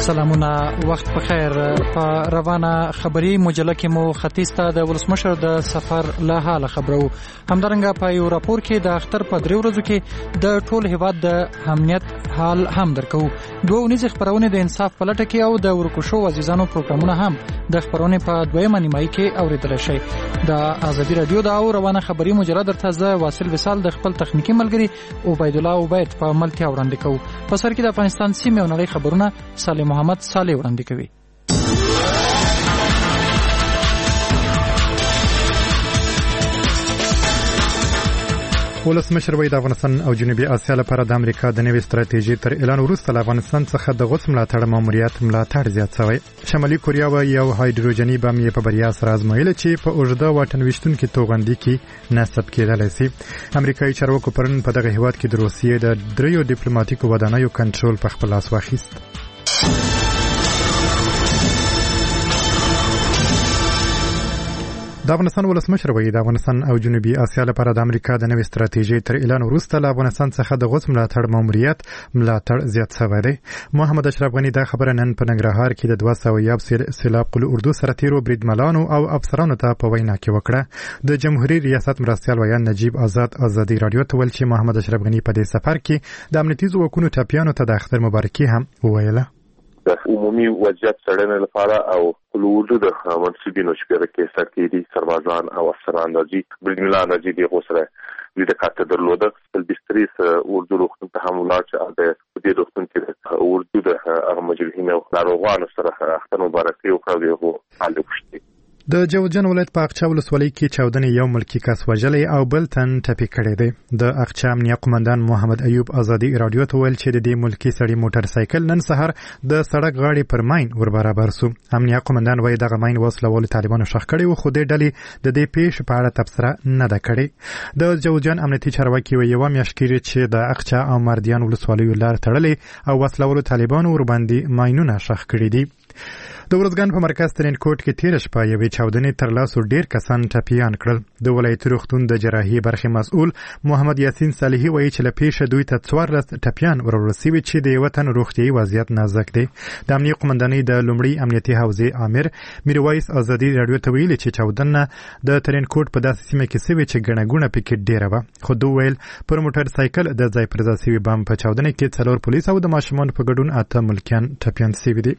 سلامونه، وخت په خیر. په روانه خبري مجله کې مو ختیځ ته د ولسمشر د سفر له حاله خبرو. همدارنګه په یو راپور کې د اختر په 3 ورځو کې د ټول هیواد د امنیت حال هم درکو. دوه ونیزه خبرونه د انصاف په لټه کې او د ورکوشو عزیزانو پروګرامونه هم د خبرونه په دویمه نیمایي کې اوریدل شي. د ازادي رادیو د روانه خبري مجله درته زه واصل وصال د خپل تخنیکی ملګری عبید الله عبید په ملتیا وړاندې کوم. په سر کې د افغانستان سیمه او نړۍ خبرونه صالح محمد صالح وړاندې کوي. ولسمشر وایي د افغانستان او جنوبي اسیا لپاره د امریکا د نوې ستراتیژي تر اعلان وروسته له افغانستان څخه د غوڅ ملاتړ ماموریت ملاتړ زیات شوی. شمالي کوریا وایي یو هایدروجني بم یې په بریا سره ازمویل چې په اوږده واټن ویشتونکي توغندي کې نصب کېدلی شي. امریکایي چارواکو پرون په دغه هیواد کې د روسیې د 3 ډیپلوماټیکو ودانیو کنټرول په خپل لاس واخیست. د افغانستان ولسمشر وایي د افغانستان او جنوبي اسیا لپاره د امریکا د نوې ستراتیژي تر اعلان وروسته له افغانستان څخه د غوڅ ملاتړ ماموریت ملاتړ زیات شوی دی. محمد اشرف غنی دا خبره نن په ننګرهار کې د 201 سیلاب قل اردو سرتیرو بریدمنانو او افسرانو ته په وینا کې وکړه. د جمهوریت ریاست مرستیال ویان نجیب آزاد ازادي رادیو ته ویل چې محمد اشرف غنی په دې سفر کې د امنیتي ځواکونو ټاپیانو ته د اختر مبارکي هم وویله. د عمومي وضعیت څرګندونه لپاره او کلوړو د منصبینو شپږ کې سرتیري سربازان او افسران راځي بریدمنان راځي د غوسره د کاته درلوده په بستریس اردو روغتون ته هم ولاړ چې د دې روغتون کې اردو د مجرمین او ناروغانو سره اختر مبارکي وکړي او حال وکړي. د جوزجان ولایت په اقچا ولسوالۍ کې چاودنې یو ملکی کس وژلی او بل تن ټپي کړی دی. د اقچا امنیه قومندان محمد ایوب ازادي رادیو ته ویل چې د دې ملکی سړي موټر سایکل نن سهار د سړک غاړې پر ماین ور برابر سو. امنیه قومندان وایي دغه ماین وسلوال طالبانو شخ کړی و خو د ډلې د دې پیښ په اړه تبصره نه ده کړې. د جوزجان امنیتي چارواکي وایي یو میاشت کې چې د اقچا او مردیان ولسوالیو لار تړلې او وسلوال طالبانو ور باندې ماینونه شخ کړی دي. د ورځګان په مرکز ترینکوټ کې تیر شپه یوې چاودنې تر لاسو ډیر کسان ټپیان کړل. د ولایتي روغتون د جراحي برخې مسؤل محمد یاسین صالحي وایي چې له پیښه دوی ته 14 ټپیان ورسېږي چې د وطن روغتیايي وضعیت نازک دی. د امنیه قومندانۍ د لومړي امنیتي حوزې امیر میرویس ازادي رادیو ته ویلي چې چاودنه د ترینکوټ په داسې سیمه کې سوي چې ګڼه پکې ډیره وه. خو دوی ویل پر موټر سایکل د ځای پر ځای سوي بم په چاودنه کې 4 پولیس او د ماشومان په ګډون 8 ملکیان ټپیان سوي دي.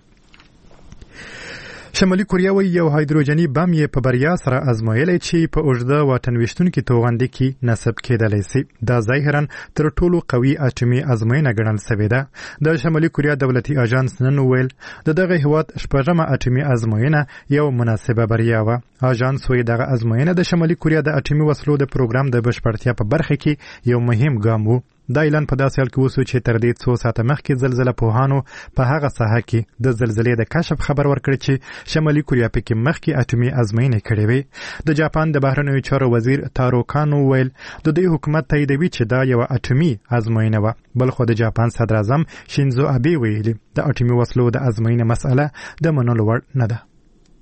شمالي کوریا وایي یو هایدروجني بم یې په بریا سره ازمویلی چې په اوږده واټن ویشتونکي توغندي کې نصب کېدلی شي. دا ظاهرا تر ټولو قوي اټومي ازموینه ګڼل شوې ده. د شمالي کوریا دولتي اژانس نن ویل د دغه هیواد شپږمه اټومي ازموینه یو مناسبه بریا وه. اژانس وایي دغه ازموینه د شمالي کوریا د اټومي وسلو د پروګرام د بشپړتیا په برخه کې یو مهم ګام و. دا اعلان په داسې حال کې وسو چې تر دې 2 ساعته مخکې زلزله پوهانو په هغه ساحه کې د زلزلې د کشف خبر ورکړ چې شمالي کوریا پکې مخکې اټومي ازموینې کړې وې. د جاپان د بهرنیو چارو وزیر تارو کانو ویل د دوی حکومت تاییدوي چې دا یو اټومي ازموینه وه. بل خو د جاپان صدر اعظم شینزو ابي ویلي د اټومي وسلو د ازموینې مسأله د منلو وړ نه ده.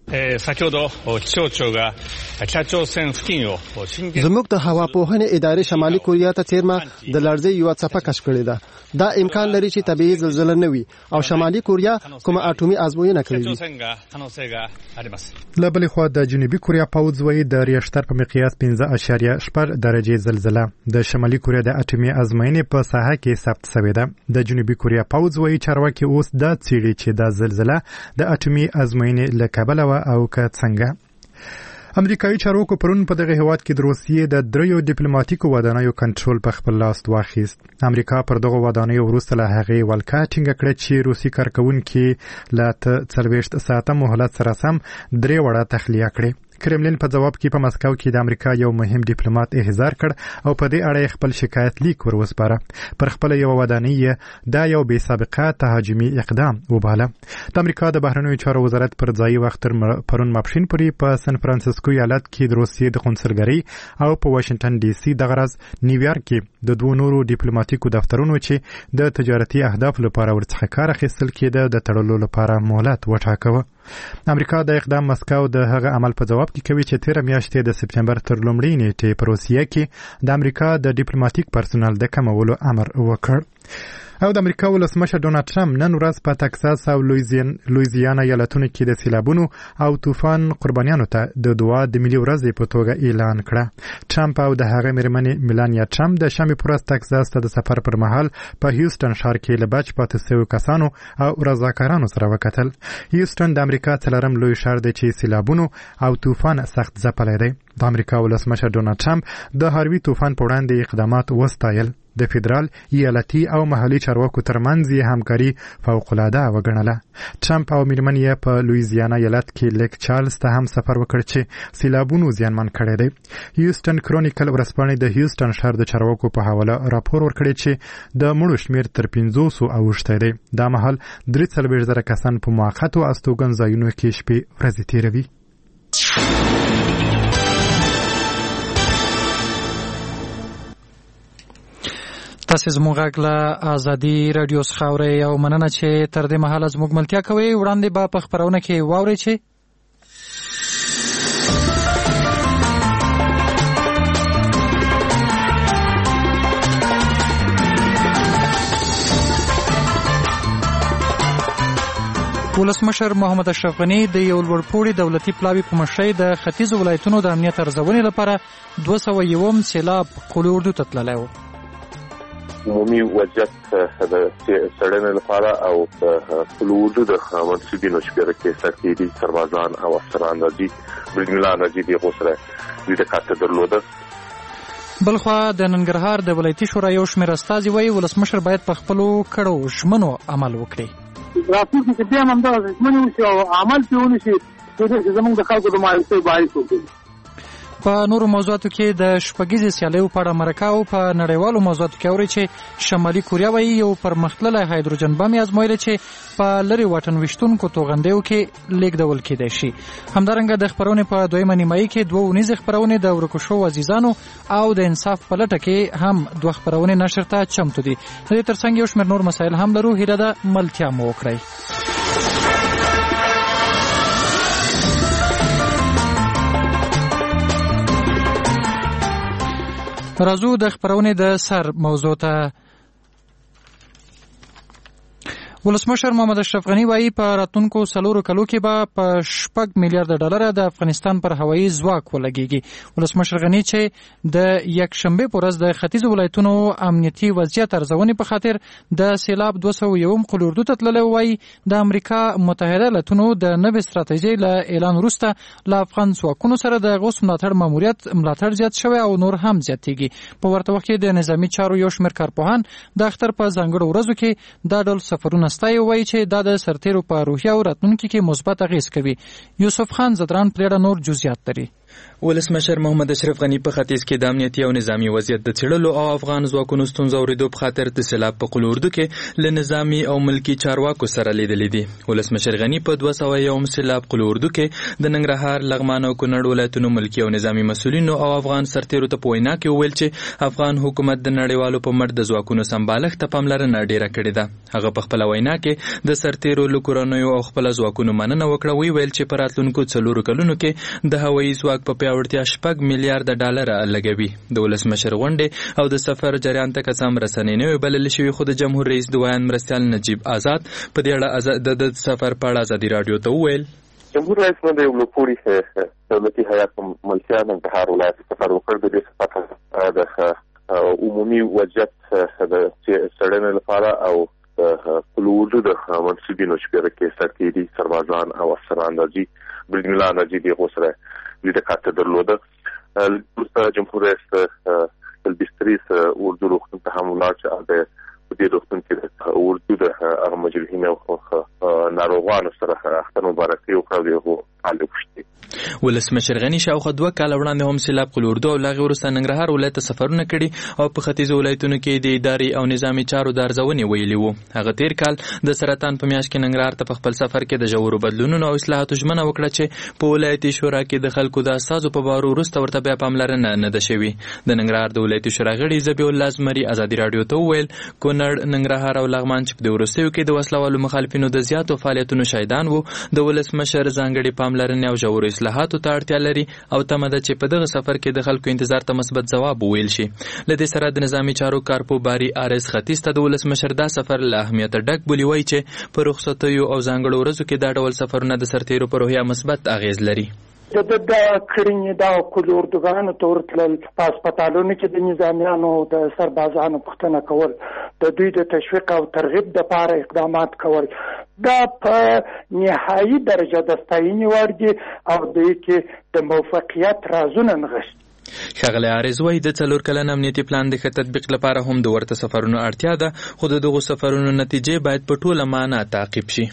زموږ د هواپوهنې ادارې شمالي کوریا ته څیرمه د لړزې یو څپه کشف کړې ده. دا امکان لري چې طبيعي زلزلہ نه وي او شمالي کوریا کومه اټومي ازموینه کړې وي. له بلې خوا د جنوبي کوریا پوځ وایي د ریشتر په مقیاس 15.8 درجې زلزلہ د شمالي کوریا د اټومي ازموینې په ساحه کې ثبت شوې ده. د جنوبي کوریا پوځ وایي چارواکي اوس دا څېړي چې دا زلزلہ د اټومي ازموینې له کبله او که څنګه. امریکایي چارواکو پرون په دغه هیواد کې د روسیې د 3 ډیپلوماټیکو ودانیو کنټرول په خپل لاس واخیست. امریکا پر دغه ودانیو وروسته له هغې ولکه ټینګه کړه چې روسي کارکوونکي له 40 ساعته مهلت سره سم 3 وړه تخلیه کړې. کرملین په جواب کې په مسکو کې د امریکا یو مهم ډیپلوماټ احضار کړ او په دې اړه خپل شکایت لیک وروسپاره. پر خپل یو ودانۍ دا یو بې سابقه تهاجمي اقدام وباله. د امریکا د بهرنیو چارو وزارت پر ځای وخت پرون ماپښین پورې په سن فرانسیسکو ایالت کې د روسیې د قونسلګرۍ او په واشنگټن ډي سي د غرض نیویارک کې د 2 نورو ډیپلوماټیکو دفترونو چې د تجارتي اهداف لپاره ورڅخه کار اخیستل کېده د تړلو لپاره مهلت وټاکوه. امریکا د اقدام مسکو د هغه عمل په جواب کې کوي چې 13 میاشتې د سپټمبر تر لومړۍ نیټې په روسیه کې د امریکا د ډیپلوماټیک پرسونل د کمولو امر وکړ. او د امریکا ولسمشر ډونالد ټرمپ نن ورځ په تکساس او لویزیانا ایالتونو کې د سیلابونو او طوفان قربانیانو ته د دعا د ملي ورځې په توګه اعلان کړه. ټرمپ او د هغه مېرمنې میلانیا ټرمپ د شنبې په ورځ تکساس ته د سفر پر مهال په هیوستن ښار کې له بچ پاتې شویو کسانو او رضاکارانو سره وکتل. هیوستن د امریکا څلورم لوی ښار دی چې سیلابونو او طوفان سخت ځپلی دی. د امریکا ولسمشر ډونالد ټرمپ د هاروي طوفان په وړاندې اقدامات وستایل. د فدرال، ایالتي او محلي چارواکو ترمنځ یې همکاري فوق‌العاده وګڼله. ټرمپ او مېرمن یې په لویزیانا ایالت کې لیک چارلز ته هم سفر وکړ چې سیلابونو زیانمن کړی دی. هیوستن کرونیکل ورځپاڼې د هیوستن ښار د چارواکو په حواله راپور ورکړی چې د مړو شمېر تر 500 اوښتی دی. دا مهال 43,000 کسان په موقتو استوګن ځایونو کې شپې ورځې تېروي. تاسو زموږ غږ له ازادي رادیو څخه اورئ او مننه چې تر دې مهاله زموږ ملتیا کوئ. وړاندې به په خپرونه کې واورئ چې ولسمشر محمد اشرف غني د یو لوړپوړي دولتي پلاوي په مشرۍ د ختیځو ولایتونو د امنیت ارزونې لپاره 201 سیلاب قلي اردو ته تللی و. عمومي وضعیت د څېړنې لپاره او د قلي د منصبینو شمېره کې سرتېري سربازان او افسران راځي. بریدمنلا نجیب غوسره د کارت درلوده. بلخوا د ننګرهار د ولایتي شورا یو شمېر استازي وایي ولسمشر باید په خپلو کړو ژمنو عمل وکړي. راتلونکي کې بیا هم دغه ژمنې وشي او عمل پرې ونشي چې زموږ د خلکو د مایوسۍ باعث وګرځي. په نورو موضوعاتو کې د شپږیزې سیالیو په اړه مرکه او په نړیوالو موضوعاتو کې اوري چې شمالي کوریا وایي یو پرمختللی هایدروجن بم یې ازمویلی چې په لرې واټن ویشتونکو توغندیو کې لیږدول کېدی شي. همدارنګه د خپرونې په دویمه نیمایي کې 2 اونیزې خپرونې د ورکو شوو عزیزانو او د انصاف په لټه کې هم 2 خپرونې نشر ته چمتو دي. د دې ترڅنګ یو شمېر نور مسایل هم لرو. هیله ده ملتیا مو وکړئ. راځو د خپرونې د سر موضوع ته. ولسمشر محمد اشرف غني وایي په راتلونکو 4 کلو کې به په 6 میلیارډ ډالر د افغانستان پر هوایي ځواک ولګيږي. ولسمشر غني چې د یکشنبه پر ورځ د ختیځو ولایتونو امنیتي وضعیت ارزونې په خاطر د سیلاب 201 قلي اردو ته تللی وایي د امریکا متحده ایالاتونو د نوې ستراتیژۍ له اعلان وروسته له افغان ځواکونو سره د غوث ملاتړ زیات شوی او نور هم زیاتېږي. په ورته وخت کې د نظامی چارو یو شمېر کارپوهان د اختر په ځانګړو ورځو کې دا ډول سفرونه ستایي وایي چې دا د سرتیرو په روحیه او راتلونکي کې مثبت اغېز کوي. یوسف خان زدران پرېړه نور جزئیات لري. ولسمشر محمد اشرف غني په ختیځ کې د امنیتي او نظامی وضعیت د څېړلو او افغان ځواکونو ستونزو اورېدو په خاطر د سیلاب په قلي اردو کې له نظامی او ملکی چارواکو سره لیدلي دي. ولسمشر غني په 201 سیلاب قلي اردو کې د ننګرهار، لغمان او کونړ ولایتونو ملکی او نظامی مسؤلینو او افغان سرتیرو ته په وینا کې وویل چې افغان حکومت د نړیوالو په مټ د ځواکونو سمبالښت ته پاملرنه ډیره کړې ده. هغه په خپل وینا کې د سرتیرو له کورنیو او خپل ځواکونو مننه وکړه. ویل چې په راتلونکو 4 کلونو کې د هوایي ځواک په پیاوړتیا 6 میلیارډ ډالر لګوي. د ولسمشر غونډې او د سفر جریان ته کسان رسنۍ نه بلل شوی. خو د جمهور رئیس دویان مرستیال نجیب آزاد په دې اړه د سفر په اړه ازادي رادیو ته وویل جمهور رئیس باندې یو لوړپوړي دولتي هیئت ملتیا ننګرهار ولایت سفر وکړ. د دې سفر د عمومي وضعیت د څېړنې لپاره او د قلي اردو د منصبینو شمېره کې سرتېري سربازان او افسران راځي. بریدمنلا نجیب غوسره د کارت درلوده. جمهور رئیس البستریس اردو روغتون ته هم ولاړ چې د دې روغتون کې د اردو د مجرمینو او ناروغانو سره اختر مبارکي وکړه او تعلق شته. ولسمشر غني شاوخوا 2 کال وړاندې هم سیلاب قلي اردو او لاغې وروسته ننګرهار ولایت سفرونه کړي او په ختیځو ولایتونو کې د اداري او نظامی چارو د ارزونې ویلي وو. هغه تیر کال د سرطان په میاشت کې ننګرهار ته په خپل سفر کې د ژورو بدلونونو او اصلاحاتو ژمنه وکړه چې په ولایتي شورا کې د خلکو د اساسو په بارو وروسته ورته بیا پاملرنه نه ده شوې. د ننګرهار د ولایتي شورا غړي ذبیح الله زمري ازادي رادیو ته وویل کونړ، ننګرهار او لغمان چې په وروستیو کې د وسلوالو مخالفینو د زیاتو فعالیتونو شاهدان وو د ولسمشر ځانګړي پاملرنې او ژورو ګټورو اصلاحاتو ته اړتیا لري او تمه ده چې په دغه سفر کې د خلکو انتظار ته مثبت ځواب وویل شي. له دې سره د نظامي چارو کارپو باری آرس ختیځ ته د ولسمشر دا سفر له اهمیت ډک بولي، وایي چې په رخصتیو او ځانګړو ورځو کې دا ډول سفرونه د سرتیرو پر روحیه مثبت اغیز لري. د کړنې دا کلوردګانو ته ورتلل، په هسپتالونو کې د نظامیانو د سربازانو پوښتنه کول، د دوی د تشویق او ترغیب دپاره اقدامات کول، دا په نهایي درجه د ستاینې وړ دي او دوی کې د موفقیت رازونه نغښتي. ښاغلی عارض وایي د 4 کلن امنیتي پلان د ښه تطبیق لپاره هم د ورته سفرونو اړتیا ده، خو د دغو سفرونو نتیجې باید په ټوله معنا تعقیب شي.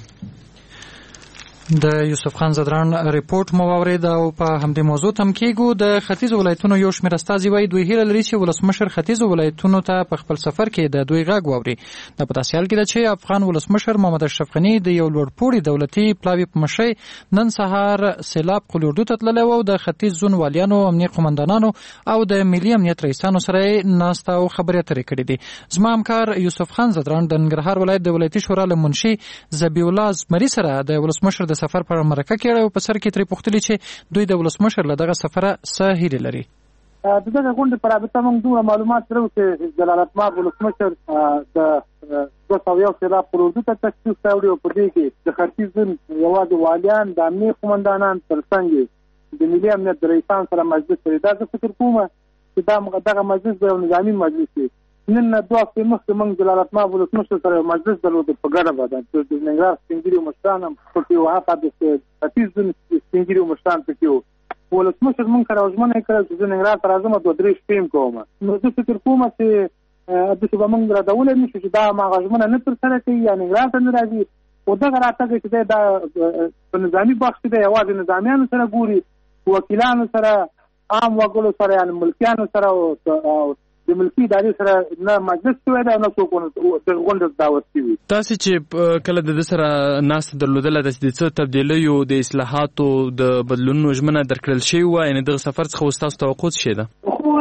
د یوسف خان زدران ریپورت مو واورید او په همدې موضوع تم کېږو. د ختیځو ولایتونو یو شمېر استازي وایي دوی هیله لري چې ولسمشر ختیځو ولایتونو ته په خپل سفر کې د دوی غږ واوري. دا په داسې حال کې ده چې افغان ولسمشر محمد اشرف غني د یو لوړپوړي دولتي پلاوي په مشرۍ نن سهار سیلاب قلوردو ته تللی و او د ختیځ زون والیانو، امنیه قمندانانو او د ملي امنیت رئیسانو سره یې ناسته او خبرې اترې کړې دي. زما همکار یوسف خان زدران د ننګرهار ولایت د ولایتي شورا له منشي ذبیح الله زمري سره د ولسمشر د سفر پر مرکه کې په سر کې ترې پوښتلي چې دوی د ولسمشر له دغه سفره څه هیلې لري. د دغه غونډې په رابطه موږ دومره معلومات لرو چې جلالتمآب ولسمشر د 201 سیلاب پر اردو ته تشریف راوړي او په دې کې د ختیځ زون یوازې والیان، د امنیه قمندانان ترڅنګ د ملي امنیت د رئیسانو سره مجلس کوي. دا زه فکر کوم چې دغه مجلس به یو نظامي مجلس وي. نن 2 هفتې مخکې موږ جلالتمآب ولسمشر سره یو مجلس درلود په ګډه باندې چې د ننګرهار سپین ږیري مشران هم پکې وو، هغه د ختیځ زون سپین ږیري مشران پکې وو. ولسمشر موږ سره ژمنه یې کړې چې زه ننګرهار ته راځم 2-3 شپې کوم. نو زه فکر کوم چې داسې به موږ راډولی نه شو چې دا هماغه ژمنه نه ترسره کوي یا ننګرهار ته نه راځي. خو دغه راتګ چې دی دا په نظامي بخش کې دی، یوازې نظامیانو سره ګوري، وکیلانو سره، عام وګړو سره، یعنې ملکیانو سره او د ملکی ادارې سره نه مجلس شوی دی نه څوک د غونډې دعوت شوي. تاسې چې کله د ده سره ناسته درلودله د څه تبدیلیو د اصلاحاتو د بدلونونو ژمنه درکړل شوې وه، یعنې دغه سفر څخه اوس تاسو توقع څه شی ده؟ خو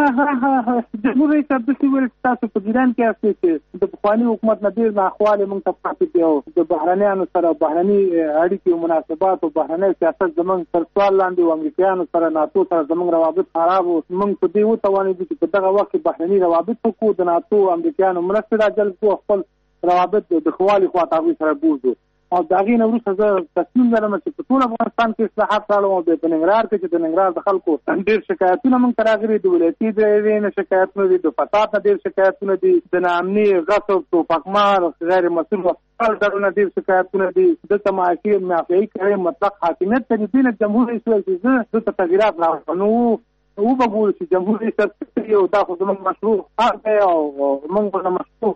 جمهور رئیس صاحب داسې ویل چې تاسو په جریان کې یاستئ چې د پخواني حکومت نه ډېر ناخوالې موږ ته پاتې دي او د بهرنیانو سره بهرني اړیکې او مناسبات او بهرنی سیاست زموږ تر سوال لاندې او امریکایانو سره ناتو سره زموږ روابط خراب وو. موږ په دې وتوانېدو چې په دغه وخت کې بهرني روابط وکړو، د ناتو امریکایانو مرستې راجلب کړو، خپل روابط د ښوالي خواته هغوی سره بوځو. او د هغې نه وروسته زه تصمیم لرم چې په ټول افغانستان کې اصلاحات راوړم او بیا په ننګرهار کې چې د ننګرهار د خلکو ډېر شکایتونه موږ ته راغلي دي، د ولایتي ادارې نه شکایتونه دي، د فساد نه ډېر شکایتونه دي، د ناامني، غصب، توپکمار، غیر مسؤل وسایل ډارونه ډېر شکایتونه دي، دلته معاشي معافیایي کوي، مطلق حاکمیت ته دي. نه جمهور رئیس ویل چې زه دلته تغییرات راوړم. نو وبګورو چې جمهور رئیس یو دا خو زموږ مشروع حق دی او موږ به مشروع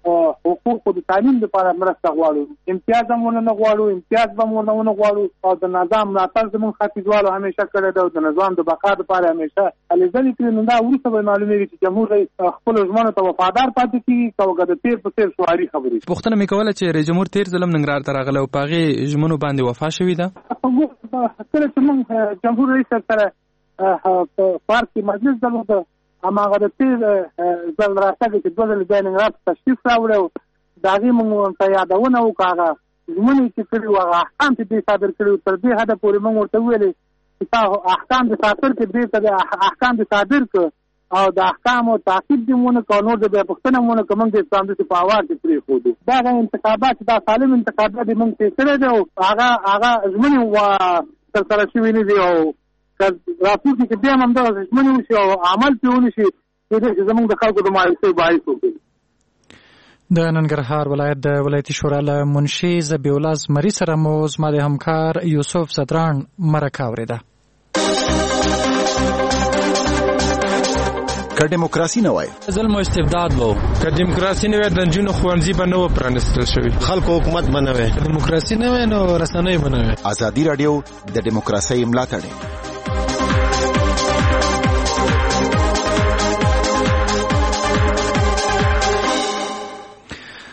حقوقو د تعلیم لپاره مرسته غواړو، امتیاز هم ونه غواړو، امتیاز به هم ونه غواړو او د نظام ملاتړ زموږ ختیځوالو همیشه کړی دی او د نظام د بقا لپاره همیشه هلې ځلې کړي. نو دا وروسته به معلومېږي چې جمهور رئیس خپلو ژمنو ته وفادار پاتې کېږي که وکړه د تېر په څېر شعاري خبرې. پوښتنه مې کوله چې رئیس جمهور تېر ځل هم ننګرهار ته راغلی او په هغې ژمنو باندې وفا شوې ده؟ کله چې موږ جمهور رئیس سره په پارک کې مجلس درلوده، هماغه د تېر ځل راتګ چې 2 ځلې بیا ننګرهار ته تشریف راوړی و، د هغې موږ ورته یادونه وکړه، هغه ژمنې چې کړي وو، هغه احکام چې دوی صادر کړي وو، تر دې حده پورې موږ ورته وویلې چې تا احکام دې صادر کړي، بېرته دې احکام دې صادر کړه او د احکامو تعقیب دې ونه کړه، نور د بیا پوښتنه هم ونه کړه، موږ دې همداسې په هوا کې پرېښودو. دغه انتخابات دا سالم انتخابات دې موږ تېر کړی دی او هغه ژمنې ترسره شوي نه دي او راتلونکي کې بیا هم همدغه ژمنې وشي او عمل پرې ونه شي، کېدای شي زموږ د خلکو د مایوسۍ باعث وکړي. د ننګرهار ولایت د ولایتي شورا له منشي ذبیح الله زمري سره مو زما د همکار یوسف زدران مرکه اورېده. که دیموکراسي نه وای ظلم او استبداد وو، که دیموکراسي نه وای د نجونو ښوونځي به نه و پرانیستل شوي، خلکو حکومت به نه وای، که دیموکراسي نه وای نو رسنۍ به نه وای. ازادي راډیو د دیموکراسۍ ملاتړ.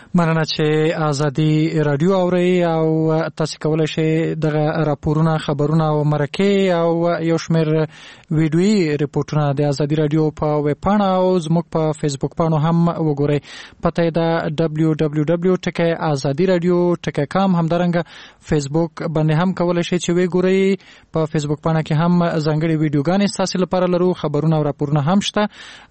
مننه چې ازادي رادیو اوري او تاسو کولای شئ دغه راپورونه خبرونه او مرکه او یو شمېر ویډیويي ریپورتونه د ازادي رادیو په ویب پاڼه او زموږ په فیسبوک پاڼو هم وګورئ. پته ده www.azadiradio.com. همدارنګه فیسبوک باندې هم کولای شئ چې وګورئ. په فیسبوک پاڼه کې هم ځانګړي ویډیوګانې ستاسو لپاره لرو. خبرونه او راپورونه هم شته.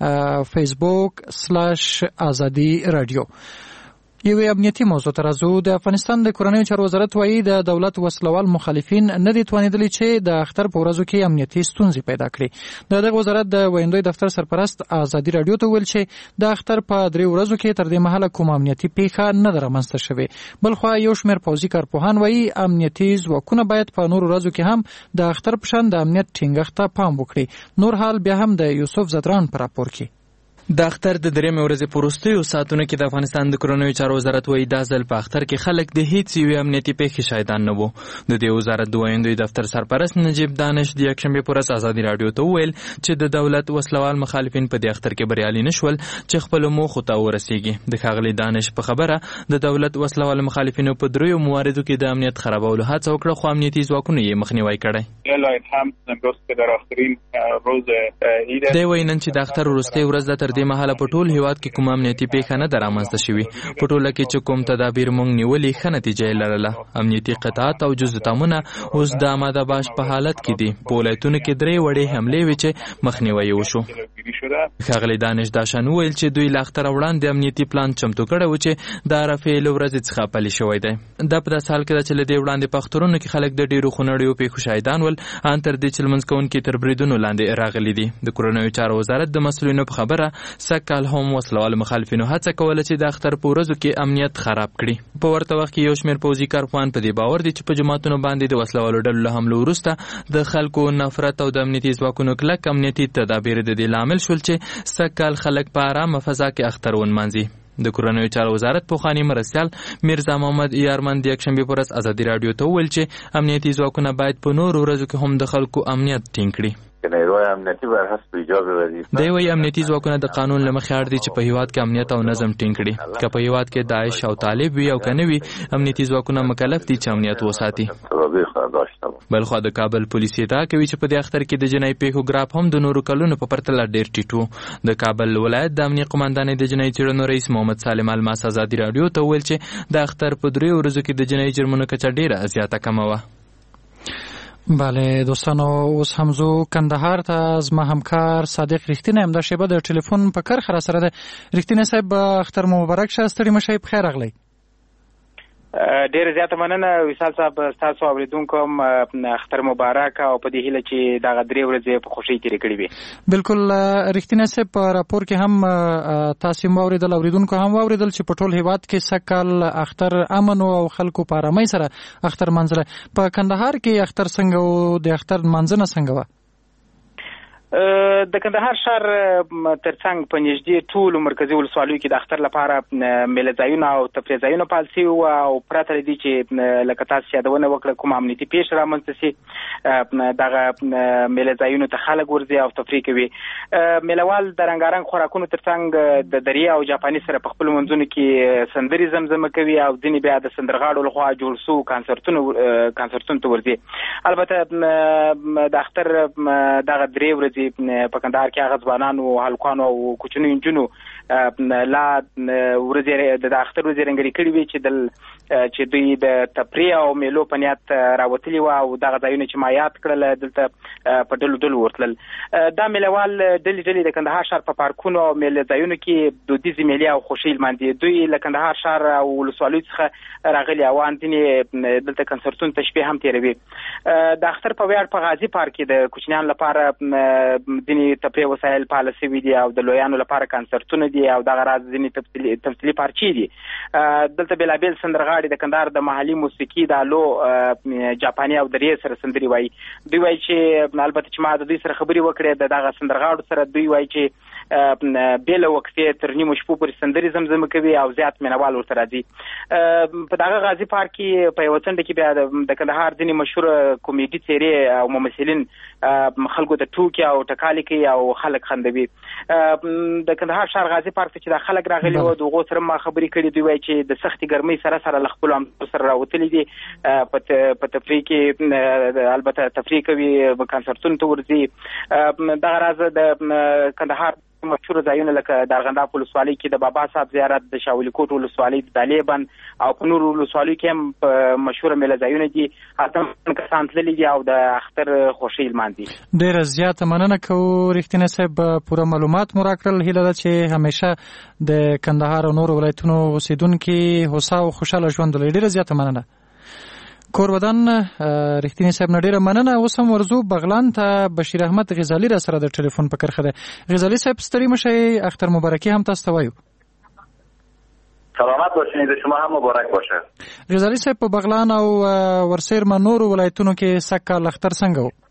facebook/azadi radio. یو امنیتي موضوع ته راځو. د افغانستان د کورنیو چارو وزارت وایي د دولت وسلوال مخالفین نه دي توانیدلي چې د اختر په ورځو کې امنیتي ستونزې پیدا کړي. دغه وزارت د ویندوی دفتر سرپرست ازادي رادیو ته ویل چې د اختر په 3 ورځو کې تر دې مهاله کوم امنیتي پیښه نه ده رامنځته شوې. بلخو یو شمېر پوځي کارپوهان وایي امنیتي ځواکونه باید په نورو ورځو کې هم د اختر په شان د امنیت ټینګښت ته پام وکړي. نور حال بیا هم د یوسف زدران پر راپور کې. د اختر د 3 ورځې په وروستیو ساعتونو کې د افغانستان د کورنیو چارو وزارت وایي دا ځل په اختر کې خلک د هیڅ یوې امنیتي پیښې شاهدان نه وو. د دې وزارت د ویندوی دفتر سرپرست نجیب دانش د یکشنبې په ورځ ازادي رادیو ته وویل چې د دولت وسلوال مخالفین په دې اختر کې بریالي نشول چې خپل موخو ته ورسیږي. د ښاغلي دانش په خبره د دولت وسلوال مخالفینو په 3 مواردو کې د امنیت خرابولو هڅه وکړه خو امنیتي ځواکونه یې مخنیوي کړی. دی وایي نن چې د اختر وروستۍ ورځ ده تر دې مهاله په ټول هیواد کې کوم امنیتي پیښه نه ده رامنځته شوې. په ټوله کې چې کوم تدابیر موږ نیولي ښه نتیجه یې لرله. امنیتي قطعات او جزتامونه اوس د آماده باش په حالت کې دي. په ولایتونو کې 3 وړې حملې وې چې مخنیوي یې وشو. ښاغلي دانش داشان وویل چې دوی له اختره وړاندې امنیتي پلان چمتو کړی و چې د عرفې له ورځې څخه پلی شوی دی. دا په داسې حال کې ده چې له دې وړاندې په اخترونو کې خلک د ډېرو خونړیو پیښو شاهدان ول ان تر دې چې لمونځ کوونکي تر بریدونو لاندې راغلي دي. د کورنیو چارو وزارت د مسؤلینو په خبره سږکال هم وسلوال مخالفینو هڅه کوله چې د اختر په ورځو کې امنیت خراب کړي. په ورته وخت کې یو شمېر پوځي کارپوهان په دې باور دي چې په جماعتونو باندې د وسلوالو ډلو له حملو وروسته د خلکو نفرت او د امنیتي ځواکونو کلک امنیتي تدابیر د دې لامل شول چې سږکال خلک په آرامه فضا کې اختر ونمانځي. د کورنیو چارو وزارت پوخانی مرستیال میرزا محمد یارمن د یکشنبې په ورځ ازادي رادیو ته وویل چې امنیتي ځواکونه باید په نورو ورځو کې هم د خلکو امنیت ټینګ کړي. دی وایي امنیتي ځواکونه د قانون له مخې اړ دي چې په هیواد کې امنیت او نظم ټینګ کړي. که په هیواد کې داعش او طالب وي او که نه وي امنیتي ځواکونه مکلف دي چې امنیت وساتي. بلخو د کابل پولیس ادعا کوي چې په دې اختر کې د جنایي پیښو ګراف هم د نورو کلونو په پرتله ډېر ټیټ و. د کابل ولایت د امنیه قماندانۍ د جنایي څېړنو رئیس محمد سالم الماس ازادي رادیو ته وویل چې د اختر په 3 ورځو کې د جنایي جرمونو کچه ډېره زیاته کمه وه. بله دوستانو اوس هم زو کندهار ته زما همکار صادق رښتینی همدا شیبه د ټلیفون په کرخه را سره ده. رښتینی صاحب اختر مبارک شه. ستړي مه شئ، په خیر راغلی. ډېر زیاته مننه وصال صاحب، ستاسو اوریدونکو هم اختر مبارک او په دې هیله چې دغه 3 ورځې په خوښۍ تېرې کړې وي. بالکل رښتینی صاحب په راپور کې هم تاسو واوریدل، اوریدونکو هم واوریدل چې په ټول هیواد کې سږکال اختر امن او خلکو په آرامۍ سره اختر منځله. په کندهار کې اختر څنګه او د اختر منځنه څنګه وه؟ د کندهار ښار ترڅنګ په نږدې ټولو مرکزي ولسوالیو کې د اختر لپاره میله ځایونه او تفریح ځایونه فعال شوي وو او پرته له دې چې لکه تاسو یادونه وکړه کومه امنیتي پیښه رامنځته شي دغه میله ځایونو ته خلک ورځي او تفریح کوي. میلهوال د رنګارنګ خوراکونو ترڅنګ د دري او جاپاني سره په خپلو منځونو کې سندرې زمزمه کوي او ځینې بیا د سندرغاړو لخوا جوړ شوو کانسرتونو ته ورځي. البته د اختر دغه 3 ورځې په کندهار کې هغه ځوانانو او هلکانو او کوچنیو نجونو لا ورځې د اختر ورځې رنګري کړي وي چې دوی د تفریح او میلو په نیت راوتلي وو او دغه ځایونه چې ما یاد کړل دلته په ډلو ورتلل. دا میلهوال ډلې د کندهار ښار په پارکونو او میله ځایونو کې دودیزې میلې او خوښۍ لمانځي. دوی له کندهار ښار او ولسوالیو څخه راغلي او ځینې دلته کنسرتونو ته شپې هم تېروي. د اختر په ویاړ په غازي پارک کې د کوچنیانو لپاره ځینې تفریح وسایل فعال شوي دي او د لویانو لپاره کنسرتونه دي او دغه راز ځینې تمثیلي پارچې دي. دلته بېلابېل سندرغاړي د کندهار د محلي موسیقي د الو جاپاني او دري سره سندرې وایي. دوی وایي چې البته چې ما د دوی سره خبرې وکړې د دغه سندرغاړو سره، دوی وایي چې بل وقفې تر نیمو شپو پورې سندري زمزمه کوي او زیات مینوال ورته راځي. په دغه غازی پارک کې په یو څنډه کې بیا د کندهار ځینې مشهور کمیډي څیرې او ممثلین خلکو ته ټوکې او ټکالې کوي او خلک خندوي. د کندهار ښار غازی پارک ته چې دا خلک راغلي وو د هغو سره ما خبرې کړې دوی وایي چې د سختې ګرمۍ سره سره له خپلو همسایو سره راوتلي دي په تفریح کې البته تفریح کوي کنسرتونو ته ورځي. دغه راز د کندهار مشهور ځایونه لکه د ارغنداب ولسوالۍ کې د بابا صاحب زیارت، د شاولي کوټ ولسوالۍ د دالیبن او په نورو ولسوالیو کې هم مشهوره میله ځایونه دي. هلته کسان تللي دي او د اختر خوښۍ لمانځي. ډېره زیاته مننه کوو رښتینی صاحب، پوره معلومات مو راکړل. هیله ده چې همیشه د کندهار او نورو ولایتونو اوسیدونکي هوسا او خوشحاله ژوند ولري. ډېره زیاته مننه. کور ودان رښتینی صاحب نه ډېره مننه. اوس هم ورځو بغلان ته بشیر احمد غزالي را سره د ټلیفون په کرښه ده. غزالي صاحب ستړي مه شئ، اختر مبارکي هم تاسو ته وایو. سلامت باشین، د شما هم مبارک باشه. غزالي صاحب په بغلان او ورسیرمه نورو ولایتونو کې سږ اختر څنګه و؟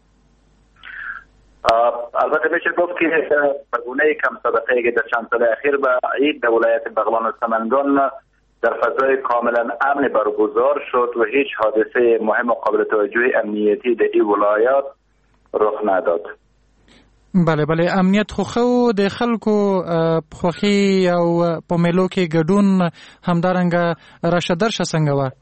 البته میشه گفت که به گونه کم سابقه که در چند سال اخیر به عید در ولایت بغلان و سمنگان در فضای کاملا امن برگزار شد و هیچ حادثه مهم و قابل توجه امنیتی در این ولایات رخ نداد. بله امنیت خو د خلکو خوخي او په ملو کې ګډون همدارنګه راشه درشه څنګه و؟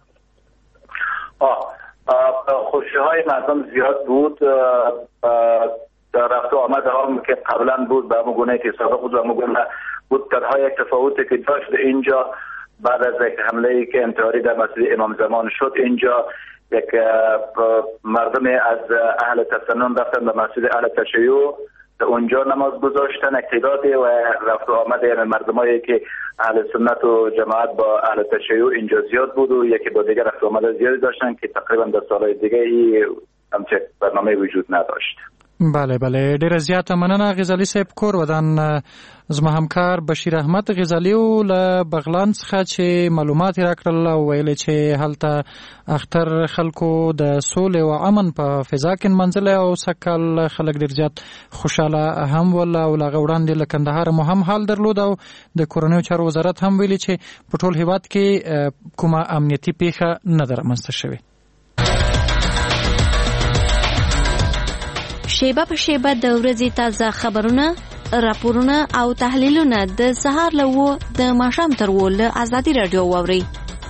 خوشی‌های مردم زیاد بود. در رفت و آمد هم که قبلا بود به همون گونه که سابق بود و همون گونه بود. تنها یک تفاوتی که داشت اینجا بعد از یک حمله که انتحاری در مسجد امام زمان شد، اینجا یک مردم از اهل تسنن رفتن به مسجد اهل تشیع، اونجا نماز گذاشتن. اختلاط و رفت و آمد مردمایی که اهل سنت و جماعت با اهل تشیع اینجا زیاد بود و یکی با دیگر رفت و آمد زیاد داشتن که تقریبا در سالهای دیگه همچه برنامه وجود نداشت. بله ډیره زیاته مننه غزالي صاحب. کور ودان زما همکار بشیر احمد غزالي له بغلان څخه چې معلومات راکړل او ویل چې هلته اختر خلکو د سولې او امن په فضا کې منځله او سکل خلک ډیر زیات خوشاله هم ول او لغه وړاندې له کندهار مو هم حال درلود او د کورنیو چارو وزارت هم ویلي چې په ټول هیواد کې کومه امنیتي پیښه نه ده رامنځته شوې. شیبه په شیبه د ورځې تازه خبرونه، راپورونه او تحلیلونه د سهار له 9 د ماښام تر 10 له ازادي رادیو واورئ.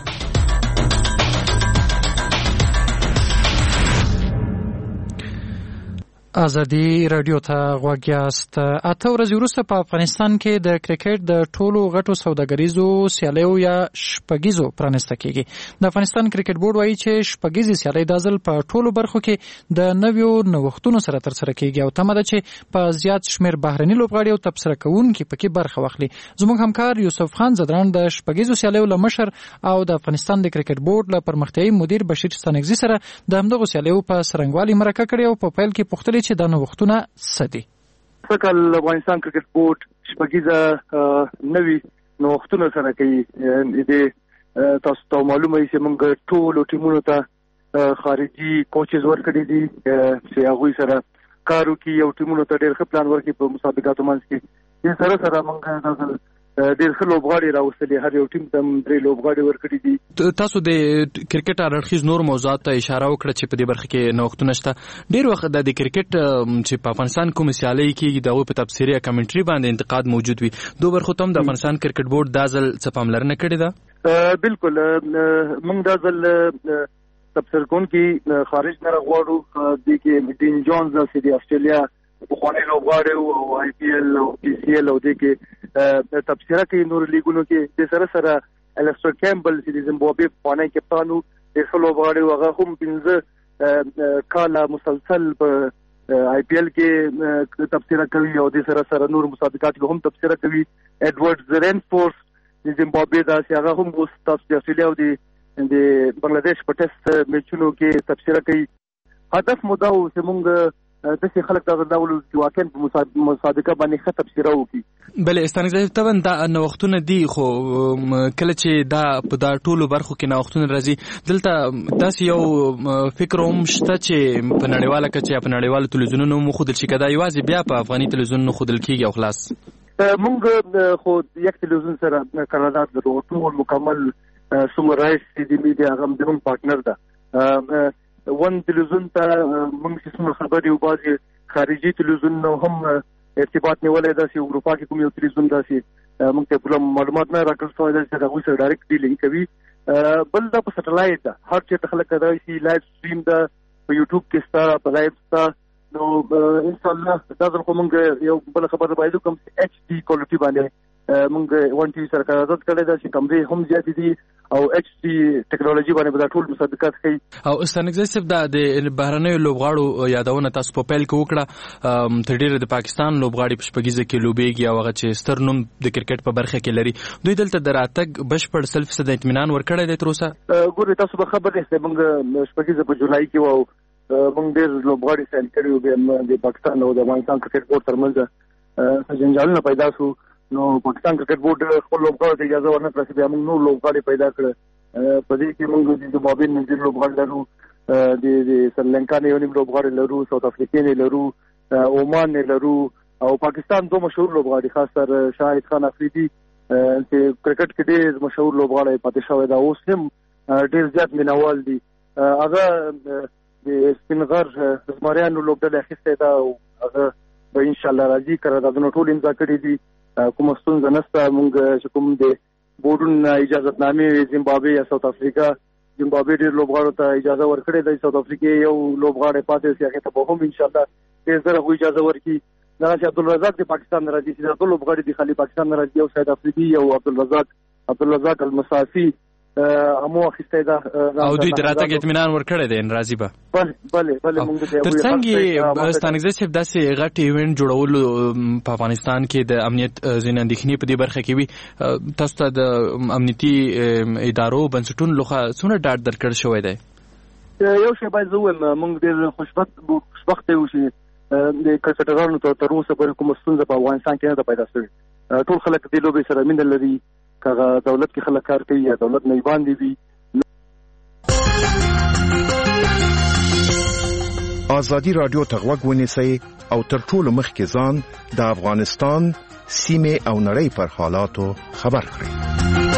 ازادي رادیو ته غوږ یاست. 8 ورځې وروسته په افغانستان کې د کرکټ د ټولو غټو سوداګریزو سیالیو یا شپږیزو پرانیسته کیږي. د افغانستان کرکټ بورډ وایي چې شپږیزې سیالۍ د ځل په ټولو برخو کې د نویو نوښتونو سره ترسره کیږي او تمه ده چې په زیات شمیر بهرني لوبغاړي او تبصره کوونکي پکې برخه واخلي. زموږ همکار یوسف خان زدران د شپږیزو سیالیو له مشر او د افغانستان د کرکټ بورډ له پرمختیایي مدیر بشیر ستانکزي سره د همدغو سیالیو په سرنګوالي مرکه کړې او په پیل کې پوښتنه چې د نوښتونه څه دي. فکر افغانستان کرکټ بورډ شپږیزه نوي نوښتونه سره کوي. د تاسو ته معلومه چې موږ ټول ټیمونو ته خارجي کوچز ورکړي دي چې هغه سره کار وکړي او ټیمونو ته ډېر ښه پلان ورکړي په مسابقاتو منځ کې. یې سره موږ ډېر ښه لوبغاړي راوستلي، هر یو ټیم ته 3 لوبغاړي ورکړي دي. تاسو د کرکټ اړخیز نور موضوعات ته اشاره وکړه چې په دې برخه کې نوښتونه شته. ډېر وخت د کرکټ چې په افغانستان کوم سیالۍ کېږي دغه په تبصرې یا کمنټري باندې انتقاد موجود وي. دوه برخو ته هم د افغانستان کرکټ بورډ دا ځل څه پاملرنه کړې ده؟ بالکل موږ دا ځل تبصره کوونکي خارج نه راغواړو. د کې ډین جونز چې د استرالیا بخوانی لوبغاړي او آی پی ایل او پی سی ایل او د کې تبصره کوي نور لیګونو کې. د سره الستر کیمبل چې د زیمبابوې بخوانی کپتان وو، د ښه لوبغاړي هغه هم 15 کاله مسلسل په آی پی ایل کې تبصره کوي او د سره نور مسابقات کې هم تبصره کوي. ایډورډ زرنفورس د زیمبابوې دا چې هغه هم اوس تاسو د استرالیا او د بنگلاديش په ټیسټ میچونو کې تبصره کوي. هدف مو دا و چې موږ داسې خلک دا ډول چې واقعا په مصادقه باندې ښه تبصره وکړي. بله استانګ طبعا دا نوښتونه دي خو کله چې دا په دا ټولو برخو کې نوښتونه راځي دلته داسې یو فکر هم شته چې په نړیواله کچه یا په نړیوالو تلویزیونونو هم وښودل شي که دا یوازې بیا په افغاني تلویزیونونو ښودل کېږي او خلاص؟ موږ خو یک تلویزیون سره قرارداد لرو، ټول مکمل څومره رایټس دي میډیا هغه زموږ پارټنر ده. ون تلویزیون ته موږ چې څومره خبرې او بعضې خارجي تلویزیونونو هم ارتباط نیولی، داسې اروپا کې کوم یو تلویزیون داسې موږ ته پوره معلومات نه راکړل شوی دی چې هغوی سره ډایرکټ ډیلینګ کوي. بل دا په سټلایټ ده، هر چېرته خلک کیدای شي لایف سټریم ده په یوټیوب کې شته، په لایف شته. نو انشاءالله دا ځل خو موږ یو بله خبره باید وکړم چې ایچ ډي کوالټي باندې موږ ون ټي وي سره قرارداد کړی ده چې کمرې هم زیاتې دي او ایچ ډي ټیکنالوژي باندې به دا ټول مسابقات کوي. او استانګزی صاحب دا د بهرنیو لوبغاړو یادونه تاسو په پیل کې وکړه، تر ډیره د پاکستان لوبغاړي په شپږیزه کې لوبېږي او هغه چې ستر نوم د کرکټ په برخه کې لري، دوی دلته د راتګ بشپړ 100% اطمینان ورکړی دی تر اوسه؟ ګورئ تاسو به خبر یاست موږ شپږیزه په جولای کې وو، موږ ډېر لوبغاړي سایل کړي وو د پاکستان او د افغانستان کرکټ بورډ ترمنځ جنجالونه پیدا شو. نو پاکستان کرکټ بورډ خپل لوبغاړو ته اجازه ورنه کړه چې بیا موږ نور لوبغاړي پیدا کړه. په دې کې موږ د زیمبابوې نظیر لوبغاړي لرو، د سریلانکا نه یو نیم لوبغاړي لرو، ساوث افریقا نه لرو، عمان نه لرو او پاکستان دوه مشهور لوبغاړي خاص تر شاهد خان افریدي چې کرکټ کې ډېر مشهور لوبغاړی پاتې شوی دا، اوس هم ډېر زیات مینوال دي. هغه د سپینغر زمریانو لوبډله اخیستې ده او هغه به انشاءالله راځي. قراردادونه ټول امضا کړي دي، کومه ستونزه نشته. موږ چې کوم د بورډونو اجازتنامې زیمبابوې یا ساوث افریقا، زیمبابوې ډېر لوبغاړو ته اجازه ورکړې ده، ساوث افریقا یو لوبغاړی پاتې شي هغې ته به هم انشاءالله ډېر زر هغوی اجازه ورکړي. دغه چې عبدالرزاق د پاکستان نه راځي، چې دا ټول لوبغاړي دي خالي پاکستان نه راځي، یو سعید افریدي یو عبدالرزاق المصافي همو اخیستی ده او دوی د راتګ اطمینان ورکړی دی راځي به. بله موږ تر څنګ استانګزی صاحب داسې غټ ایونټ جوړولو په افغانستان کې د امنیت ځینې اندېښنې په دې برخه کې وي، تاسو ته د امنیتي ادارو بنسټونو لخوا څومره ډاډ درکړل شوی دی؟ یو شی باید زه ووایم، موږ ډېر خوشبخته یو چې د کرکټرانو ته تر اوسه پورې کومه ستونزه په افغانستان کې نه ده پیدا شوې. ټول خلک دې لوبې سره مینه لري، کاغه دولت کې خلک کار کوي یا دولت نه باندې وي. ازادي رادیو ته غوږ ونیسئ او تر ټولو مخکې ځان د افغانستان سیمې او نړۍ پر حالاتو خبر کړئ.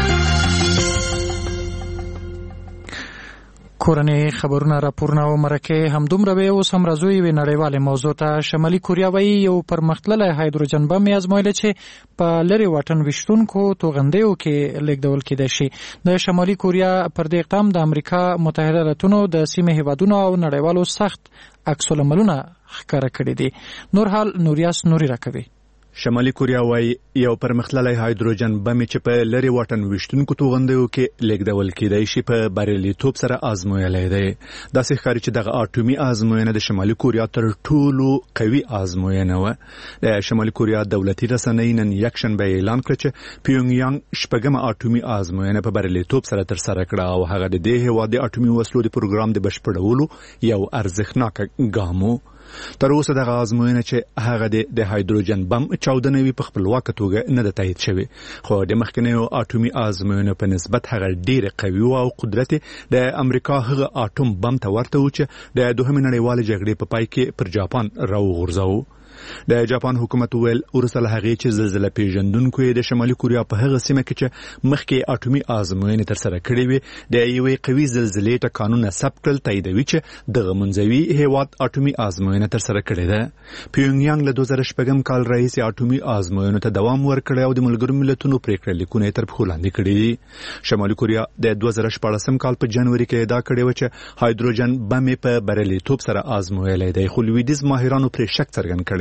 کورنۍ خبرونه، راپورونه او مرکې همدومره وي. اوس هم راځو یوې نړیوالې موضوع ته. شمالي کوریا وایي یو پرمختللی هایدروجن بم یې ازمایلی چې په لرې واټن ویشتونکو توغندیو کې لیږدول کېدای شي. د شمالي کوریا پر دې اقدام د امریکا متحده ایالاتونو د سیمې هیوادونو او نړیوالو سخت عکس العملونه ښکاره کړي دي. نور حال نوریاس نوري راکوي. شمالي کوریا وايي یو پرمختللی هایدروجن بم چې په لری واټن وشتونکو توغندیو کې لیږدول کېدای شي په بریالیتوب سره آزمویلی دی. داسې ښکاري چې دغه اټومي آزموینه د شمالي کوریا تر ټولو قوي آزموینه وه. د شمالي کوریا دولتي رسنۍ نن یکشنبه اعلان کړ چې پیونګ یانګ شپږمه اټومي آزموینه په بریالیتوب سره ترسره کړه او هغه د دې هېواد د اټومي وسلو د پروګرام د بشپړولو یو ارزښتناک ګام و. تر اوسه دغه آزموینه چې هغه د هایدروجن بم چاودنوي په خپلواکه توګه نه ده تایید شوې، خو د مخکنیو اټومي آزموینو په نسبت هغه ډېره قوي او قدرت د امریکا هغه اټوم بم ته ورته و چې د دوهمې نړیوالې جګړې په پای کې پر جاپان راوغورځاوه. د جاپان حکومت ویل وروسته له هغې چې زلزله پیژندونکو یې د شمالي کوریا په هغه سیمه کې چې مخکې اټومي آزموینې ترسره کړې وې د یوې قوي زلزلې ټکانونه ثبت کړل، تاییدوي چې دغه منځوي هېواد اټومي آزموینه ترسره کړې ده. پیونګ یانګ له 2006 کال راهیسې اټومي آزموینو ته دوام ورکړی او د ملګرو ملتونو پریکړه لیکونه یې تر پښو لاندې کړي دي. شمالي کوریا د 2014 کال په جنوري کې ادعا کړې وه چې هایدروجن بم یې په بریالیتوب سره آزمویلی دی، خو لویدیځ ماهرانو پرې شک څرګند کړی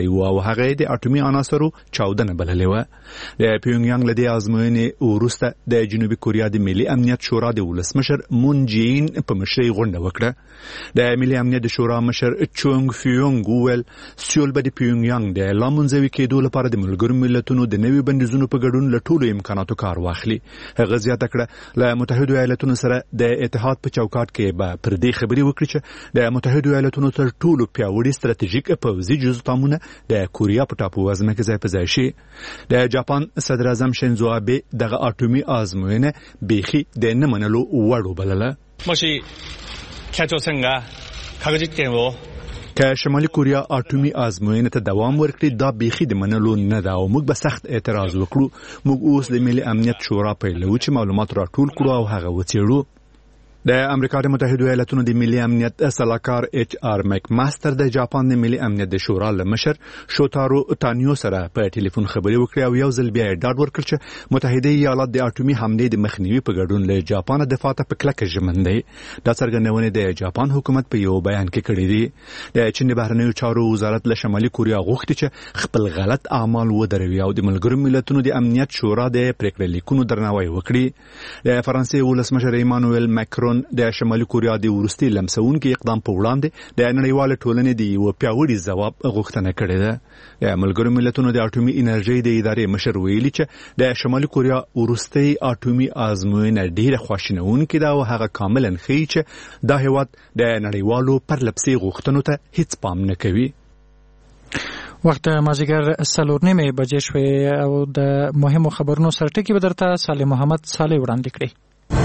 کړی و او هغه د اټومي عناصرو چاودنه بللې و. د پیونګیانګ له دې ازموینې وروسته د جنوبي کوریا د ملي امنیت شورا د ولسمشر مون جین په مشرۍ غونډه وکړه. د ملي امنیت شورا مشر چونګ فیونګ وویل سیول به د پیونګیانګ د لامنځوي کېدو لپاره د ملګرو ملتونو د نوي بندیزونو په ګډون له ټولو امکاناتو کار واخلي. هغه زیاته کړه له متحده ایالاتونو سره د اتحاد په چوکاټ کې به پر دې خبرې وکړي چې د متحده ایالاتونو تر ټولو پیاوړي ستراتیژیک پوځي جزتامونه د کوریا په ټاپو وزمه کې ځای په ځای شي. د جاپان صدر اعظم شینزو آبه دغه اټومي ازموینه بیخي د نه منلو وړ وبلله. ماشي کچوسنګا کاغذیتکو که شمالي کوریا اټومي ازموینه ته دوام ورکړي دا بیخي د منلو نه ده او موږ به سخت اعتراض وکړو. موږ اوس د ملي امنیت شورا پیلوو چې معلومات راټول کړو او هغه وڅېړو. د امریکا د متحده ایالاتونو د ملي امنیت سلاکار ایچ آر میک ماستر د جاپان د ملي امنیت د شورا لمشر شوتارو تانیو سره په ټلیفون خبرې وکړې او یو ځل بیا ډاډ ورکړ چې متحده ایالات د اټومي حملې د مخنیوي په ګډون له جاپان دفاع ته په کلکه ژمن دی. دا څرګندونه د جاپان حکومت په یو بیان کې کړې دي. د چین د بهرنیو چارو وزارت له شمالي کوریا غوښتي چې خپل غلط اعمال ودروي او د ملګرو ملتونو د امنیت شورا د پریکړې لیکونو درناوی وکړي. د فرانسې ولسمشر ایمانوئل ماکرون د شمالي کوریا د وروستي لمسونکي اقدام په وړاندې د نړیوال ټولنې د یو پیاوړي ځواب غوښتنه کړې ده. د ملګرو ملتونو د اټومي انرژي د ادارې مشر ویلي چې د شمالي کوریا وروستي اټومي ازموینه ډیره خواشینونکې ده او هغه کاملا ښیي چې دا هیواد د نړیوالو پرلپسې غوښتنو ته هیڅ پام نه کوي. وخت مازیګر 4:30 بجې شوې او د مهمو خبرونو سره ټکی به درته صالح محمد صالح وړاندې کړي.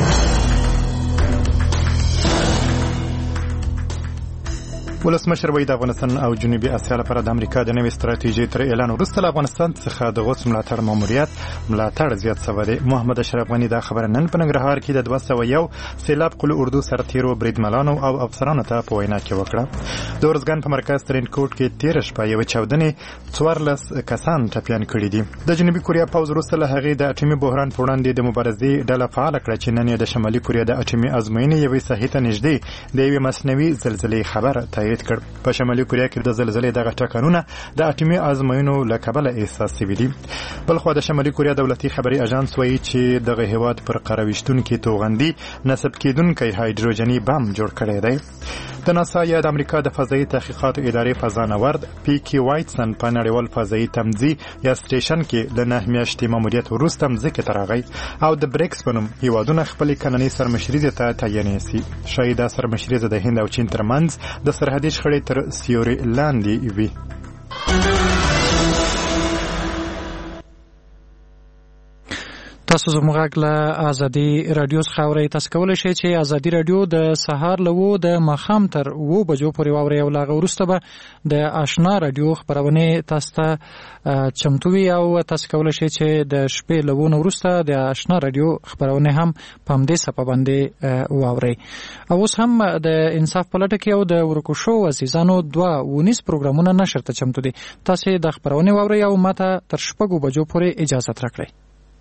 ولسمشر وایي د افغانستان او جنوبي اسیا لپاره د امریکا د نوې ستراتیژۍ تر اعلان وروسته له افغانستان څخه د غوڅ ملاتړ ماموریت زیات شوی دی. محمد اشرف غني دا خبره نن په ننګرهار کې د 201 سیلاب قل اردو سرتیرو بریدمنانو او افسرانو ته په وینا کې وکړه. د ورزګان په مرکز ترینکوټ کې 13 شپه یو چاودنې 14 کسان ټپیان کړي دي. د جنوبي کوریا پوځ وروسته له هغې د اټومي بحران په وړاندې د مبارزې ډله فعاله کړه چې نن د شمالي کوریا د اټومي ازموینې یوې ساحې ته نږدې د یوې مصنوعي زلزلې خبر کړ. په شمالي کوریا کې د زلزلې دغه ټکانونه د اټومي ازموینو له کبله احساس شوي دي. بلخو د شمالي کوریا دولتي خبري اژانس وایي چې دغه هیواد پر قراویشتونکي توغندي نسب کېدونکی هایدروجني بم جوړ کړی دی. د ناسا یا د امریکا د فضایي تحقیقاتو ادارې فضانورد پی کی وایټسن په نړیوال فضایي تمځي یا سټیشن کې له 9 میاشتې ماموریت وروسته مځکې ته راغی او د بریکس په نوم هیوادونه خپلې کننۍ سرمشریزې ته تعینې سي. ښایي دا سرمشریزه د هند او چین ترمنځ د سرحدي شخړې تر سیوري لاندې وي. تاسو زموږ غږ له ازادي رادیو څخه اورئ. تاسو کولی شئ چې ازادي رادیو د سهار له 9 د ماښام تر 2 بجو پورې واورئ او له هغه وروسته به د آشنا رادیو خپرونې تاسو ته چمتو وي او تاسو کولی شئ چې د شپې له 9 وروسته د آشنا رادیو خپرونې هم په همدې څپه باندې واورئ. او اوس هم د انصاف په لټه کې او د ورکو شو عزیزانو 2 ونیس پروګرامونه نشر ته چمتو دي. تاسو د خپرونې واورئ او ماته تر 6 بجو پورې اجازه راکړئ.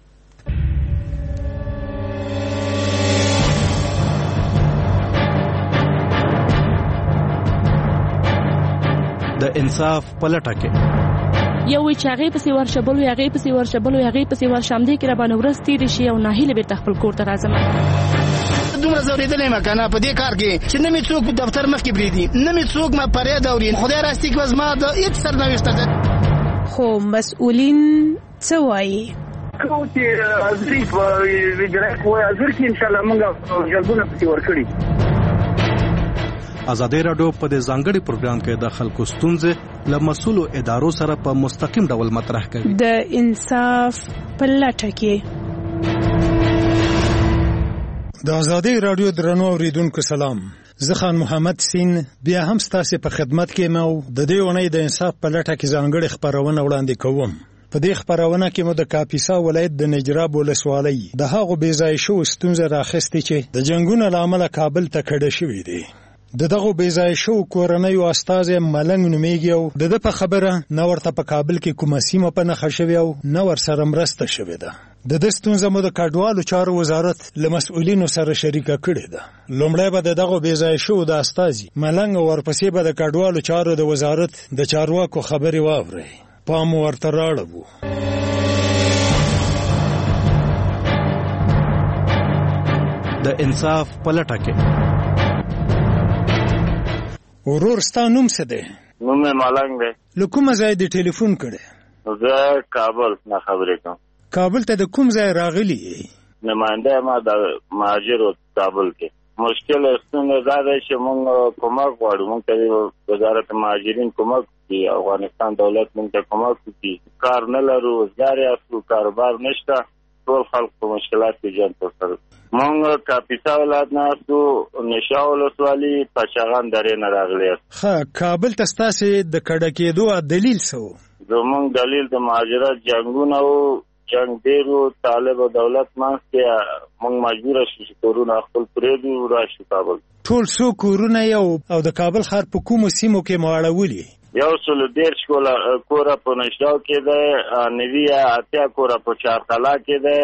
د انصاف په لټه کې یو چې هغه پسې ورشبلو هغه پسې ورشبلو هغه پسې ورشم دي کې را باندې ورستي دي شي او ناهیله به تخپل کور ته راځم. دومره زوریدلې مکانه په دې کار کې چې نه می څوک دفتر مخ کې بریدي نه می څوک ما پرې دوري خدای راستي کې وزما د هیڅ سرنوشت ده. خو مسؤلین څه وایي کو چې ازري ویجرای کوی ازر کې ان شاء الله موږ جلبونه پسې ورکړي. ازادي رادیو په دې ځانګړي پروګرام کې د خلکو ستونزې له مسؤلو ادارو سره په مستقیم ډول مطرح کوي. د انصاف په لټه کې د ازادي رادیو درنو اوریدونکو سلام. زه خان محمد سین بیا هم ستاسو په خدمت کې مو د دې ونې د انصاف په لټه کې ځانګړي خبرونه وړاندې کوم. په دې خبرونه کې مو د کاپیسا ولایت د نجراب ولسوالۍ د هغو بېځای شو ستونزې راخستې چې د جنگونو له امله کابل ته کډه شوې دي. دغه بېځای شو کورنۍ استاد ملنګ نومیږي او د په خبره نو ورته په کابل کې کومه سیمه په نخښه شوی او نو ور سره مرسته شوی ده. د دې ستونزه مو د کډوالو چارو وزارت له مسؤلینو سره شریکه کړې ده. لومړی به دغه بې ځایه شوو د استازي ملنګ او ورپسې به د کډوالو چارو د وزارت د چارواکو خبرې واورئ. پام ورته راړو. د انصاف پلټه کې ورور ستا نوم څه دی؟ نوم مې ملنګ دی. له کومه ځای دې ټلیفون کړی؟ زه کابل نه خبرې کوم. کابل ته د کوم ځای راغلی یې؟ نماینده ما د مهاجرو کابل کې. مشکل ستونزه دا ده چې موږ کومک غواړو. موږ ته وزارت مهاجرین کومک کوي، افغانستان دولت موږ ته کومک کوي. کار نه لرو، روزګار یاستو، کاروبار نشته، ټول خلک په مشکلات کې ژوند کوي. موږ کاپیسا ولایت نه یاستو، نشا ولسوالي پچاغان درې نه راغلي. ښه، کابل ته ستاسې د کډه کېدو دلیل څه و؟ زموږ دلیل د مهاجرت جنګونه و، جنگ ډېر و، طالب او دولت منځ کې موږ مجبوره شو چې کورونه خپل پرېږدو، راشو کابل. ټول څو کورونه او د کابل ښار په کومو سیمو کې مو اړولي؟ 130 کوره په نشاو کې دی، 90 کوره په چارقلا کې دی،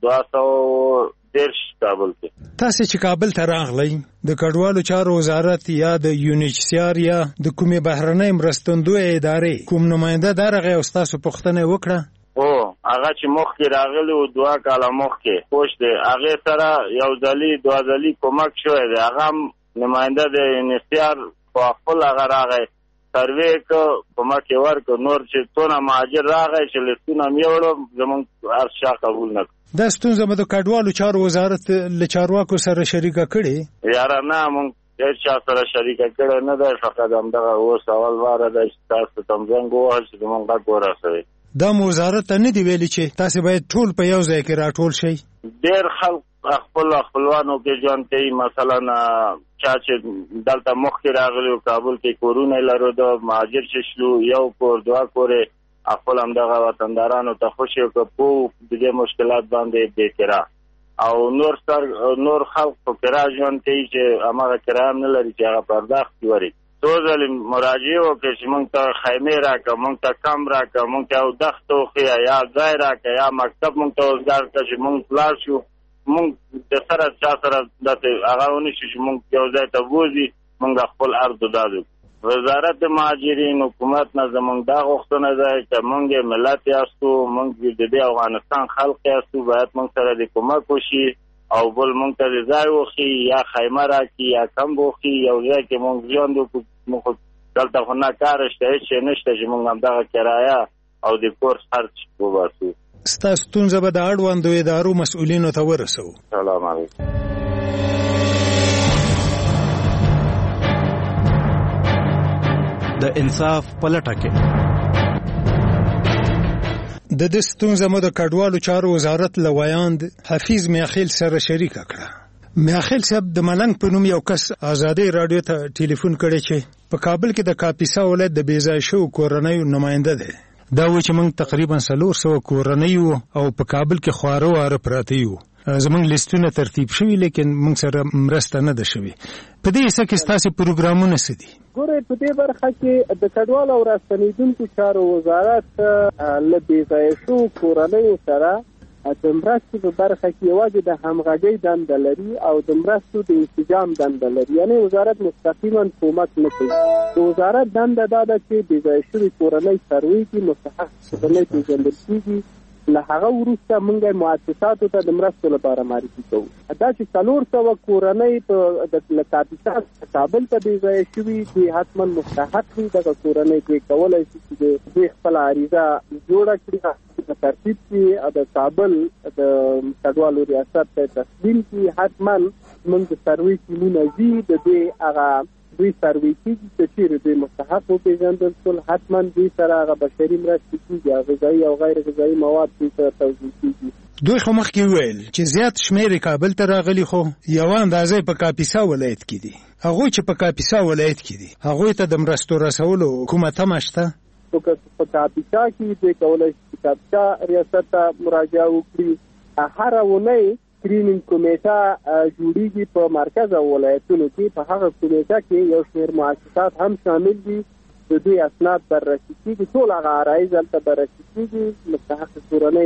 210 کابل کې. تاسې چې کابل ته راغلی، د کډوالو چارو وزارت یا د UNHCR یا د کومې بهرنۍ مرستندویه ادارې کوم نماینده درغی او ستاسو پوښتنه وکړه؟ هغه چې مخکې راغلی و 2 کاله مخکې خوش دی، هغې سره یو ځلي 2 ځلي کومک شوی دی. هغه هم نماینده د UNHCR په خپل هغه راغی، سروې که کومک یې ورکړ. نور چې څونه مهاجر راغی چې لیستونه مې وړو، زموږ هر چا قبول نه کړ. دا ستونزه مو د کډوالو چارو وزارت له چارواکو سره شریکه کړې؟ یاره نه، موږ هېڅ چا سره شریکه کړې نه ده. فقط همدغه اوس اول واره ده چې تاسو ته زنګ ووهل چې زموږ غږ ورسوئ. دا مو وزارت ته نه دی ویلي چې تاسې باید ټول په یو ځای کې راټول شئ؟ ډېر خلک خپلوانو کې ژوند کوي. مثلا چا چې دلته مخکې راغلي و کابل کې کورونه لرو، د مهاجر چې شلو، یو کور 2 کورې خپل همدغه وطندارانو ته خوشي وکړه، په دې مشکلات باندې بېکرا او نور خلک په کرا ژوند کوي چې هماغه کرایه هم نه لري چې هغه پرداخت وري. څو ځلې مراجعې وکړې چې موږ ته خیمې راکړه، موږ ته کم راکړه، موږ ته یو دښت وښیه، یا ځای راکړه، یا مکتب موږ ته وزګار کړه چې موږ لاړ شو. موږ د سره چا سره داسې هغه ونه شو چې موږ یو ځای ته بوځي، موږ خپل عرض و داد وکړو. وزارت مهاجرین حکومت نه زموږ دا غوښتنه ده چې موږ ملت یاستو، موږ د دې افغانستان خلق یاستو، باید موږ سره د کومک وشي او بل موږ ته ځای وښي، یا خیمه راکړي یا کم وښي، یو ځای کې موږ ژوند وکړو. موږ دلته خو نه کار شته، هېڅ شی نشته چې موږ همدغه کرایه او د کورس خرچ وباسو. ستا ستونزه به د اړوندو ادارو مسؤلینو ته ورسوو. سلام علیکم. د انصاف پلټه کې د دې ستونزه مو د کډوالو چارو وزارت له ویاند حفیظ میاخیل سره شریکه کړه. میاخیل صاحب د ملنګ په نوم یو کس آزادۍ راډیو ته ټلیفون کړی چې په کابل کې د کاپیسا ولایت د بې ځای شوو کورنیو نماینده دی. دا و چې موږ تقریبا 400 کورنۍ وو او په کابل کې خواره واره پراته یو. زموږ لیستونه ترتیب شوي، لیکن موږ سره مرسته نه ده شوې. په دې حصه کې ستاسې پروګرامونه څه دي؟ ګورئ، په دې برخه کې د کډوالو او راستنېدونکو چارو وزارت له بې ځایه شوو کورنیو سره د مرستې په برخه کې یوازې د همغږۍ دنده لري او د مرستو د انسجام دنده لري. یعنې وزارت مستقیما کومک نه کوي. د وزارت دنده دا ده چې بې ځایه شوې کورنۍ سروې کې مستحق کورنۍ پېژندل کېږي. له هغه وروسته موږ مؤسساتو ته د مرستو لپاره معرفي کوو. دا چې 400 کورنۍ له کاپیسا کابل ته بې ځایه شوي، دوی حتما مستحق دي. دغه کورنۍ دوی کولی شي چې دوی خپله عریضه جوړه کړي، په ترتیب کې د کابل د کډوالو ریاست ته تسلیم کړي. حتما موږ د سروې ټیمونه ځي، د دوی هغه دوی سروې کېږي چې چیرې دوی مستحق وپېژندل شول. حتما دوی سره هغه بشري مرستې کېږي، غذایي او غیر غذایي مواد دوی سره توزیع کېږي. دوی خو مخکې وویل چې زیات شمېر کابل ته راغلي، خو یوه اندازه په کاپیسا ولایت کې دي. هغوی چې په کاپیسا ولایت کې دي، هغوی ته د مرستو رسولو کومه تمه شته؟ په کاپیسا کې دوی کولی شي کاپیسا ریاست ته مراجعه وکړي. هره اونۍ سکرینینګ کمیټه جوړیږي په مرکز او ولایتونو کې. په هغه کمیټه کې یو شمېر مؤسسات هم شامل دي. د دوی اسناد بررسي کېږي، ټول هغه عرایض هلته بررسي کېږي. مستحق کورنۍ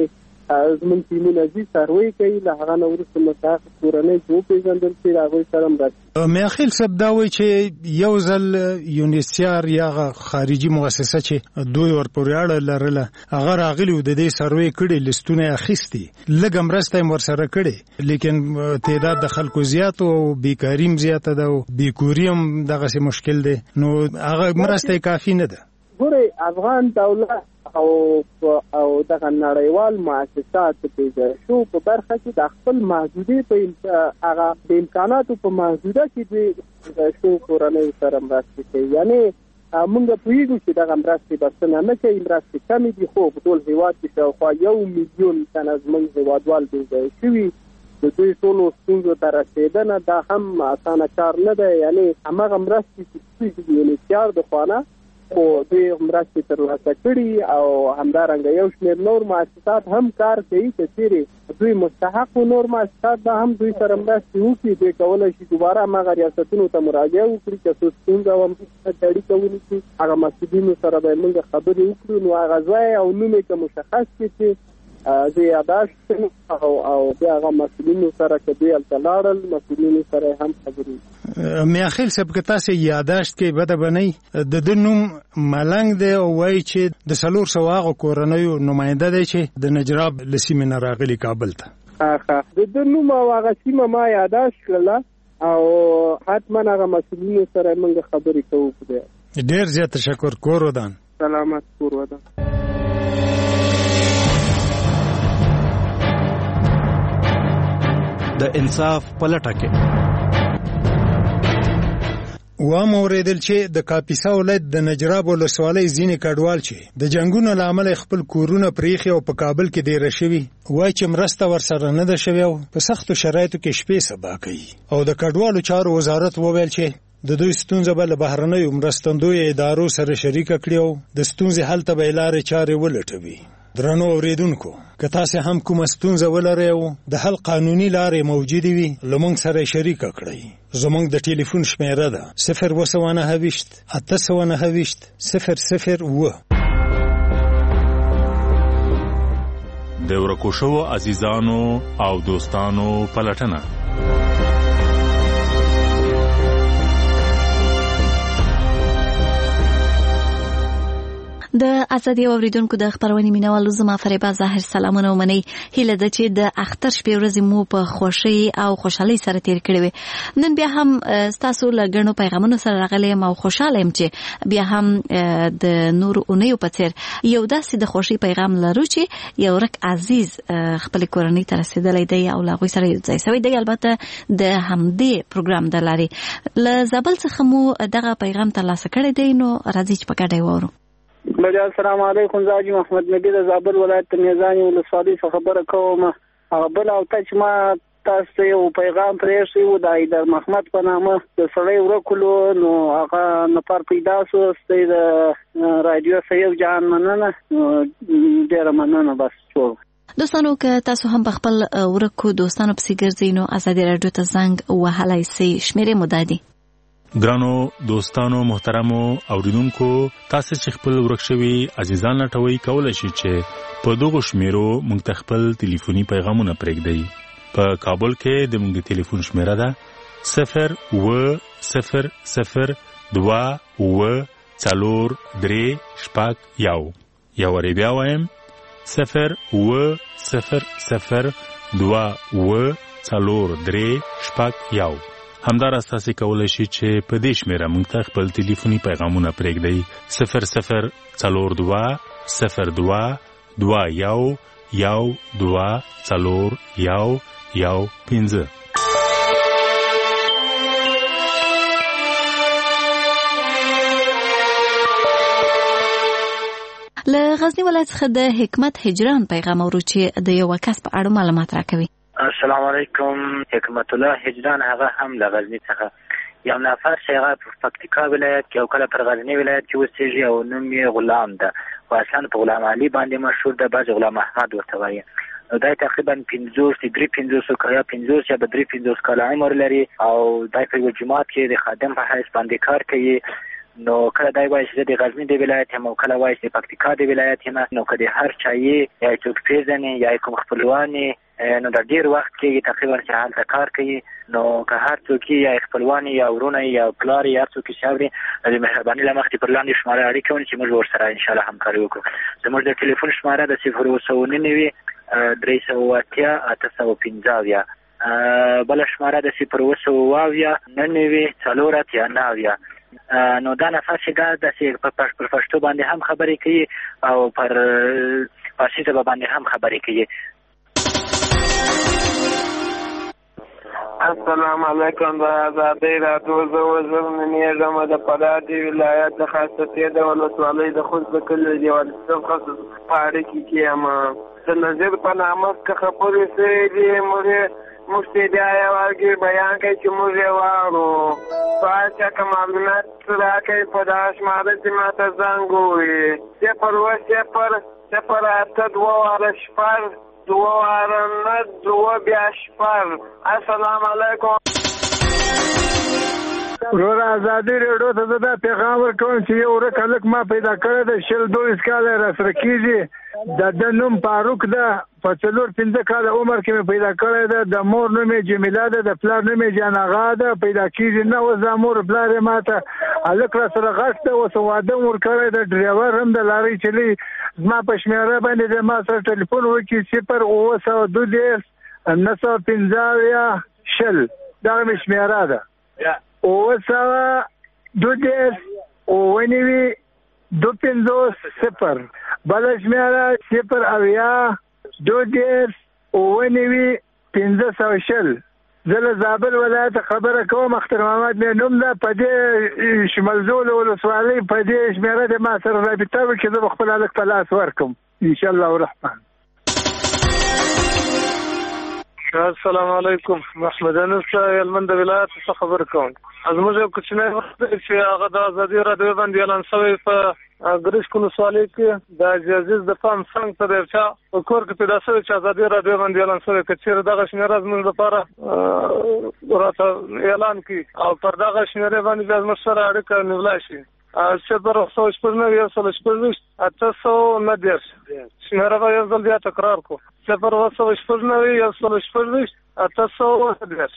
زموږ ټیمونه ځي سروې کوي، له هغه نه وروسته مستحق کورنۍ چې وپېژندل شي د هغوی سره مرسته. میاخیل صاحب دا وایي چې یو ځل یونیسیار یا خارجي مؤسسه چې دوی ورپورې اړه لرله هغه راغلي د دې سروې کړي، لیستونه یې اخیستي، لږه مرسته یې ورسره کړې، لیکن تعداد د خلکو زیات او بیکاري هم زیاته ده او بیکوري هم دغسې مشکل دی، نو هغه مرسته یې کافي نه ده. ګورئ افغان دولت او دغه نړیوال مؤسسات په شو په برخه کې د خپل محدودې په هغه د امکاناتو په محدوده کې د شو کورنۍ سره مرسته کوي. یعنی موږ پوهیږو چې دغه مرستې بسنه نه کوي، مرستې کمې دي، خو په ټول هېواد کې شاوخوا 1 میلیون تنه زموږ هېوادوال بېځایه شوي، د دوی ټولو ستونزو ته رسېدنه دا هم اسانه کار نه دی. یعنی هماغه مرستې چې د یونیسیار د خوا خو دوی مرستې ترلاسه کړي او همدارنګه یو شمېر نور مؤسسات هم کار کوي چې چیرې دوی مستحق نور مؤسسات به هم دوی سره مرستې وکړي، دوی کولی شي دوباره هماغه ریاستونو ته مراجعه وکړي چې څه ستونزه او اړیکه ونیسي، هغه مسؤلینو سره به موږ خبرې وکړو، نو هغه ځای او نوم یې که مشخص کړي چې زه یاداشت او بیا هغه مسؤلینو سره که دوی هلته لاړل مسؤلینو سره هم خبرې. میاخیل صاحب که تاسې یاداشت کې بده به نه د ده نوم ملنګ دی او وایي چې د 400 هغو کورنیو نماینده دی چې د نجراب له سیمې نه راغلي کابل ته. د ده نوم او هغه سیمه ما یاداشت کړله او حتما هغه مسؤلینو سره موږ خبرې کوو. ډېر زیات تشکر. کور ودان. سلامت. کور ودان. د انصاف پلټه کې وام اوریدل چې د کاپیسا ولایت د نجراب ولسوالۍ ځینې کډوال چې د جنگونو له امله خپل کورونه پریښي او په کابل کې دیره شوي، وایي چې مرسته ورسره نه ده شوې او په سختو شرایطو کې شپې سبا کوي. او د کډوالو چارو وزارت وویل چې د دوی ستونزه به له بهرنیو مرستندویو ادارو سره شریکه کړي او د ستونزې حل ته به یې لارې چارې ولټوي. درنو اوریدونکو که تاسې هم کومه ستونزه ولرئ او د حل قانوني لارې موجودې وي له موږ سره شریکه کړئ. زموږ د ټلیفون شمیره ده 029 829 009. د ورکو شوو عزیزانو او دوستانو پلټنه. د ازادي اوریدونکو د خبرونې مینوالو زما فریبا ظاهر سلامونه ومني. هیله ده چې د اختر شپې ورځې مو په خوشي او خوشحالي سره تیر کړې وي. نن بیا هم تاسو له غنو پیغامونو سره راغلي یم او خوشاله یم چې بیا هم د نور اونیو په څیر یو داسې د خوشي پیغام لرو چې یو رک عزیز خپل کورنۍ ته رسیدلی دی او له غوي سره یو ځای سوی دی. البته د همدې پروګرام د لاري له زابل څخه مو دغه پیغام ترلاسه کړی دی، نو راځي چې په ګډه وورو. السلام علیکم. زاجي محمد نبی د زابل ولایت د میزاني ولسوالۍ څخه خبره کوم. هغه بل او ته چې ما تاسو ته یو پیغام پرېښی و د ایدر محمد په نامه د سړی ورکولو، نو هغه نفر پیدا شو ستې د رادیو سیو جان مننه، ډېره مننه. بس ټول دوستانو که تاسو هم په خپل ورکو دوستانو پسې ګرځئ نو ازادي راډیو ته زنګ وهلی سئ. شمیرې مو دا دي. ګرانو دوستانو محترمو اوریدونکو، تاسو چې خپل ورک شوي عزیزان لټوي کولای شئ چې په دغه شمیرو موږ ته خپل ټلیفوني پیغامونه پرېږدئ. په کابل کې د موږ ټلیفون شمیره ده 09004 یا وری بیا وایم 09004 همدار تاسو کولای شئ چې په دې شمیره موږ ته خپل ټلیفوني پیغامونه پرېږدئ 00222 له غزنی ولایت څخه د حکمت هجران پیغام اورو چې د یو کس په اړه معلومات راکوي. السلام علیکم. حکمت الله هجران هغه هم له غزنی څخه یو نفر چې هغه په پکتیکا ولایت کې او کله پر غزنی ولایت کې اوسېږي او نوم یې غلام ده او اصلا په غلام علي باندې مشهور ده، بعض غلام احمد ورته وایي. دا تقریبا 53 کاله عمر لري او دا په یو جماعت کې د خادم په حیث باندې کار کوي نو کله دای وایي چې د غزنی د ولایت یم او کله وایي چې د پکتیکا د ولایت یم. نو که د هر چا یې یا څوک پیژني یا کوم خپلوان نو د ډیر وخت کې تقریبا چې هلته کار کوي نو که هر څوک یا خپلوان یا ورونه یا پلار یا څوک چې شاوري د مهرباني له مخې پر لاندې شماره اړیکه ونیسي چې موږ ورسره ان شاء الله همکاري وکړو. زموږ د ټلیفون شماره د 029 315 بل شماره د 029 نو دا نفس چې دا د پر پښتو باندې هم خبرې کوي او پر فارسی ژبه باندې هم خبرې کوي. السلام علیکم. د آزادۍ راډیو زه وزیر نومیږم د فراه د ولایت د خاصتې د ولسوالۍ د خوست د کلي د یوالسم خاص په اړیکې کې یم. د نظیر په نامه څخه خبرې شوې دي. موږ ته بیا یوازې بیان کوي چې موږ یې واورو. په هر چا که معلومات راکوي په دغه شماره چې ما ته زنګ ووایي 0 السلام علیکم. ورور آزادۍ راډیو ته دا پیغام ورکوم چې یو ورک هلک ما پیدا کړی دی 22 کاله راسره کېږي. د نوم فاروق ده. په 4-5 کاله عمر کې مې پیدا کړی ده. د مور نوم یې جمیله ده. د پلار نوم یې جان آغا ده. پیدا کېږي نه اوس دا مور پلار یې ما ته هلک راسره غټ ده. اوس واده م ورکړی ده. ډریور هم د لارۍ چلوي. زما په شمېره باندې د ما سره ټلیفون وکړي 0 915 10 دغه مې شمېره ده 920 بل شمېره 0 زه له زابل ولایت خبره کوم. اختر محمد مې نوم ده. په دې شمالزول ولسوالۍ په دې شمېره د ما سره رابطه وکړي. زه به خپل هلک په لاس ورکړم انشاءالله الرحمن. السلام علیکم. محمد انس هلمند ولایت څخه خبر کوم. زموږ یو کوچنی وخت چې هغه د آزادۍ راډیو باندې اعلان شوی په ګرشک ولسوالۍ کې د عزیز د پام څنګ ته د چا په کور کې پیدا شوی چې آزادۍ راډیو باندې اعلان شوی. که چېرې دغه شمېره زموږ لپاره راته اعلان کړي او پر دغه شمېرې باندې بیا زموږ سره اړیکه نیولی شي 0 890 شمېره به یو ځل بیا تکرار کړو 0 890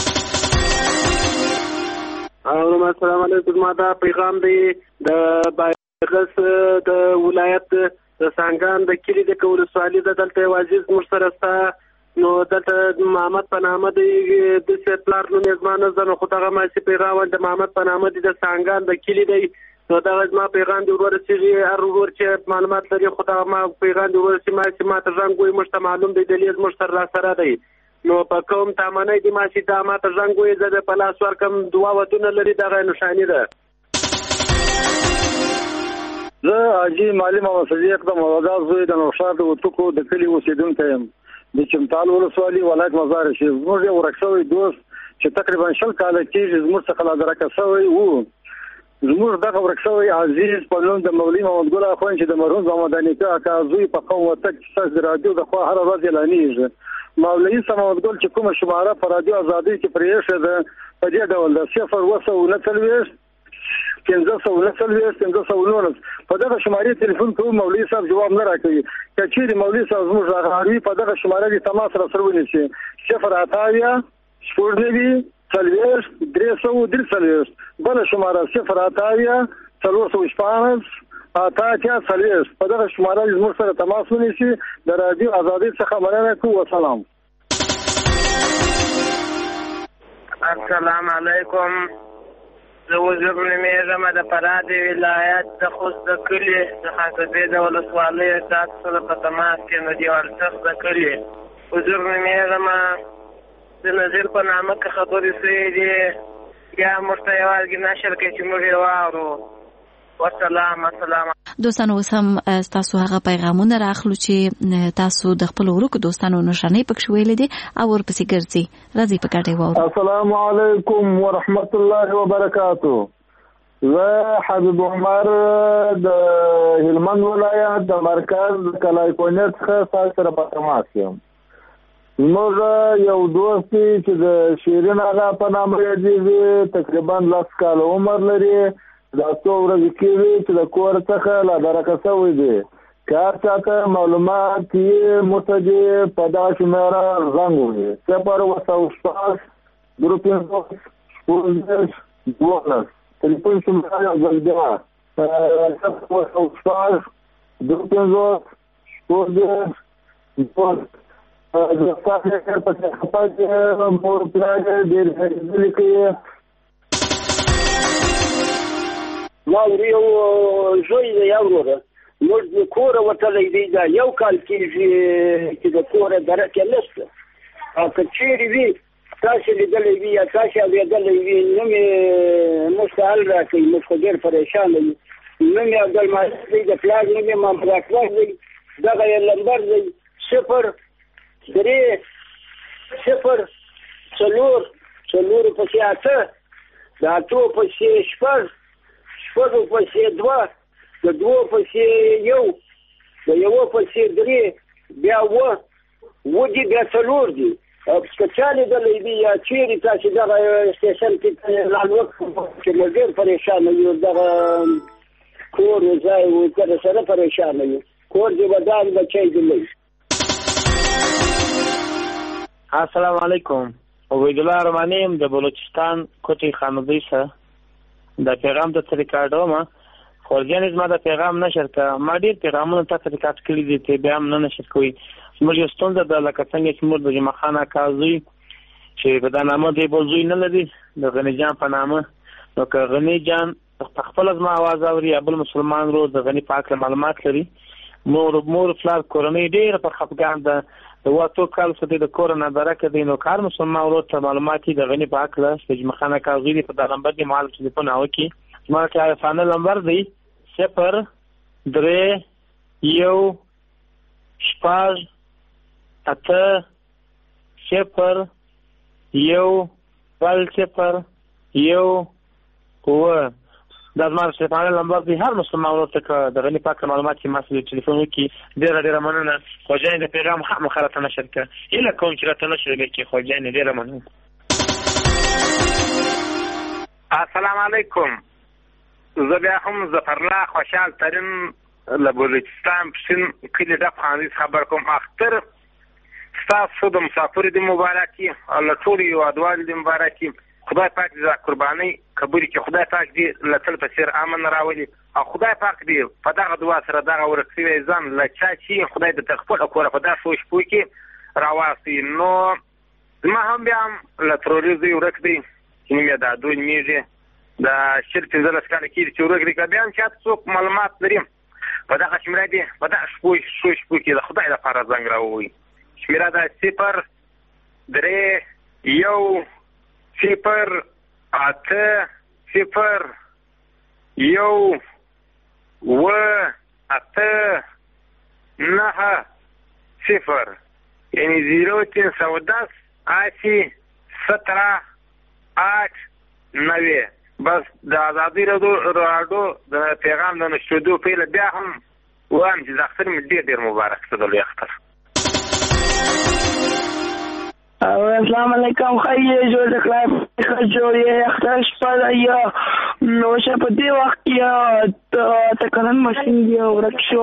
السلام علیکم. ما دا پیغام دی د بایغس د ولایت د سانګان د کلی د ولسوالۍ د دلته عزیز مرسرستا نو دلته محمد په نامه دی د سپلار نو نظمانه زنه خو دغه ماشي پیغام د محمد په نامه دی د سانګان د کلی دی. نو دغه ما پیغام دی ورسېږي هر ور چې معلومات لري خو دغه ما پیغام دی ورسېږي ما ته ځان کوی مشته معلوم دی د لیز مشتر را سره دی. نو په کوم تامنۍ دی ماشي دا ما ته ځان کوی زده په لاس ورکم دوا ودونه لري دغه نشانی ده. زه اجي مالی محمد صدیق د موادات زوی د نوشاد وټکو د کلی اوسیدونکی یم د چمتال ولسوالۍ ولایت مزار شي. زموږ یو ورکشوی دوست چې تقریبا 20 کاله کېږي زموږ څخه لا درکه شوی وو. زموږ دغه ورکشوی عزیز په نوم د مولوي محمد ګل اخوان چې د مرحوم زماداني کا زوی په قوم وتک چې د رادیو د خو هر ورځ اعلانېږي. مولوي محمد ګل چې کومه شماره په رادیو آزادۍ کې پرېښه ده په دې ډول ده 0 519 په دغه شمارې ټلیفون کوم مولوي صاحب جواب نه راکوي. که چیرې مولوي صاحب زموږ راغلی په دغه شماره کې تماس را سره ونیسي 0 شپږ 330 بل شماره 0 415 په دغه شماره زموږ سره تماس ونیسي. د رادیو آزادۍ څخه مننه کوم. والسلام. السلام علیکم. زه وزیر نومیږم د فراه د ولایت د خوست د کلي د خاصتې د ولسوالۍ تاسو سره په تماس کې نو د ورڅخ د کلي وزیر نومیږم د نظیر په نامه کې خبرې شوې دي یا موږ ته یوازې نشر کوي چې موږ یې واورو. والسلام. السلام دوستانو اوس هم تاسو هغه پیغامونه راخلو چې تاسو د خپل ورکو دوستانو نشانې پکښ ویلې دي او ورپسې ګرځي. راځي په ګډه واورو. السلام علیکم ورحمت الله وبرکاتو. زه حبیب عمر د هلمند ولایت د مرکز کلای کونیت څخه سره په تماس یم. زموږ یو دوست چې د شیرین آغا په نامه یادېږي تقریبا 10 کاله عمر لري. دا څو ورځې کېږي چې د کور څخه لا درکه شوی دی که هر چاته معلومات یې متوجه په دغه شمېره زنګ ووهي 015 تلیفون شمېره یو ځل بیا 015 مور پلار ډېر هڅې کوي ما یو زوی دی یو وروره موږ د کوره وتلی دی دا یو کال کېږي چې د کوره درکه نشته او که چېرې وي تاسې لیدلی وي یا تاسې اورېدلی وي نو مې موږ ته حل راکوي موږ خو ډېر پریشانه یو نوم یې عبدالمالک دی د پلار نوم یې محمد اکبر دی دغه یې نمبر دی 0 څلور پسې 8 د 8 پسې 6 پسې 2 د 2 پسې 1 د 1 پسې 3 بیا 9 دي بیا 4 دي سپیشالي دلې دي یا چیرې تاسو دغه سټیشن کې لاندې چې موږ ډېر پریشان یو دغه کور ځای و تر سره پریشان یو کور دې ودان بچي دي. السلام علیکم. عبیدالله رحمانیم د بلوچستان کوټي خانودی سره د پیغام د طریقاډو ما خورجان زما د پیغام نشر کا ما ډیر پیغامونه ته طریقات کړی دي ته بیا هم نه نشر کوي موږ یو ستونزه د لکه څنګه چې موږ د جمعه خانه کازوی چې په دا نامه دی بوزوی نه لدی د غنی جان په نامه نو که غنی جان خپل زما आवाज اوري ابل مسلمان رو د غنی پاک معلومات لري مور فلار کورنۍ ډیر په خپګان ده د واتو کال څخه د کورونا درکه د نو کار مسلمان ورو ته معلوماتي د غنی پاک له سجم خانه کاغذی په د نمبر دی مال ټلیفون او کی ما ته فانل نمبر دی 0 3 1 شپږ 8 0 1 بل 0 1 و د زموږ سپانل نمبر دی هر مسلمان ورته د غنی پاک معلومات کې مسله ټلیفون وکي ډیر مننه خوجان د پیغام حق مخالفت نشر ک اله کوم چې راته نشر کې خوجان ډیر مننه. السلام علیکم. زه بیا هم ظفرالله خوشحال ترین له بلوچستان پښین کلی د افغاني خبر کوم اختر تاسو د مسافر د مبارکي الله ټول یو ادوار د مبارکي خدای پاک دې قرباني قبول کړي خدای پاک دې لتل په سر امن راولي او خدای پاک دې په دغه دعا سره دغه ورکوي ځان لچا چې خدای دې تخپل کور په داسې شوش پوي کې راواسي نو ما هم بیا لتروریزي ورک دی چې مې دا دوی میږي دا شرط زله سکانه کې چې ورک دی بیا چې تاسو معلومات لري په دغه شمېره دی په دغه شوش پوي کې خدای لپاره زنګ راووي شمېره دا 0 3 1 0 8 0 1 و 8 9 0 یعنی 0310 80 17 8 9 بس د آزادی راډیو د پیغام د نشریدو پیل بیا هم وایم چې د اختر مې ډېر مبارک شه د لوی اختر. السلام علیکم خیلی جوړ کړم جوړې اختر شپه یا نو شه په دې وخت یا ته کلن ماشين دی ورکشو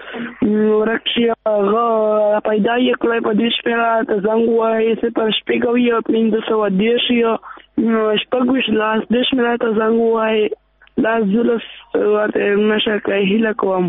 غو پیدا یې کړې په دې شپه ته زنګ وای سه پر شپږوي او 510 یا شپږوش لاس دې شپه ته زنګ وای لاس جلوس ورته نشه کوي هله کوم.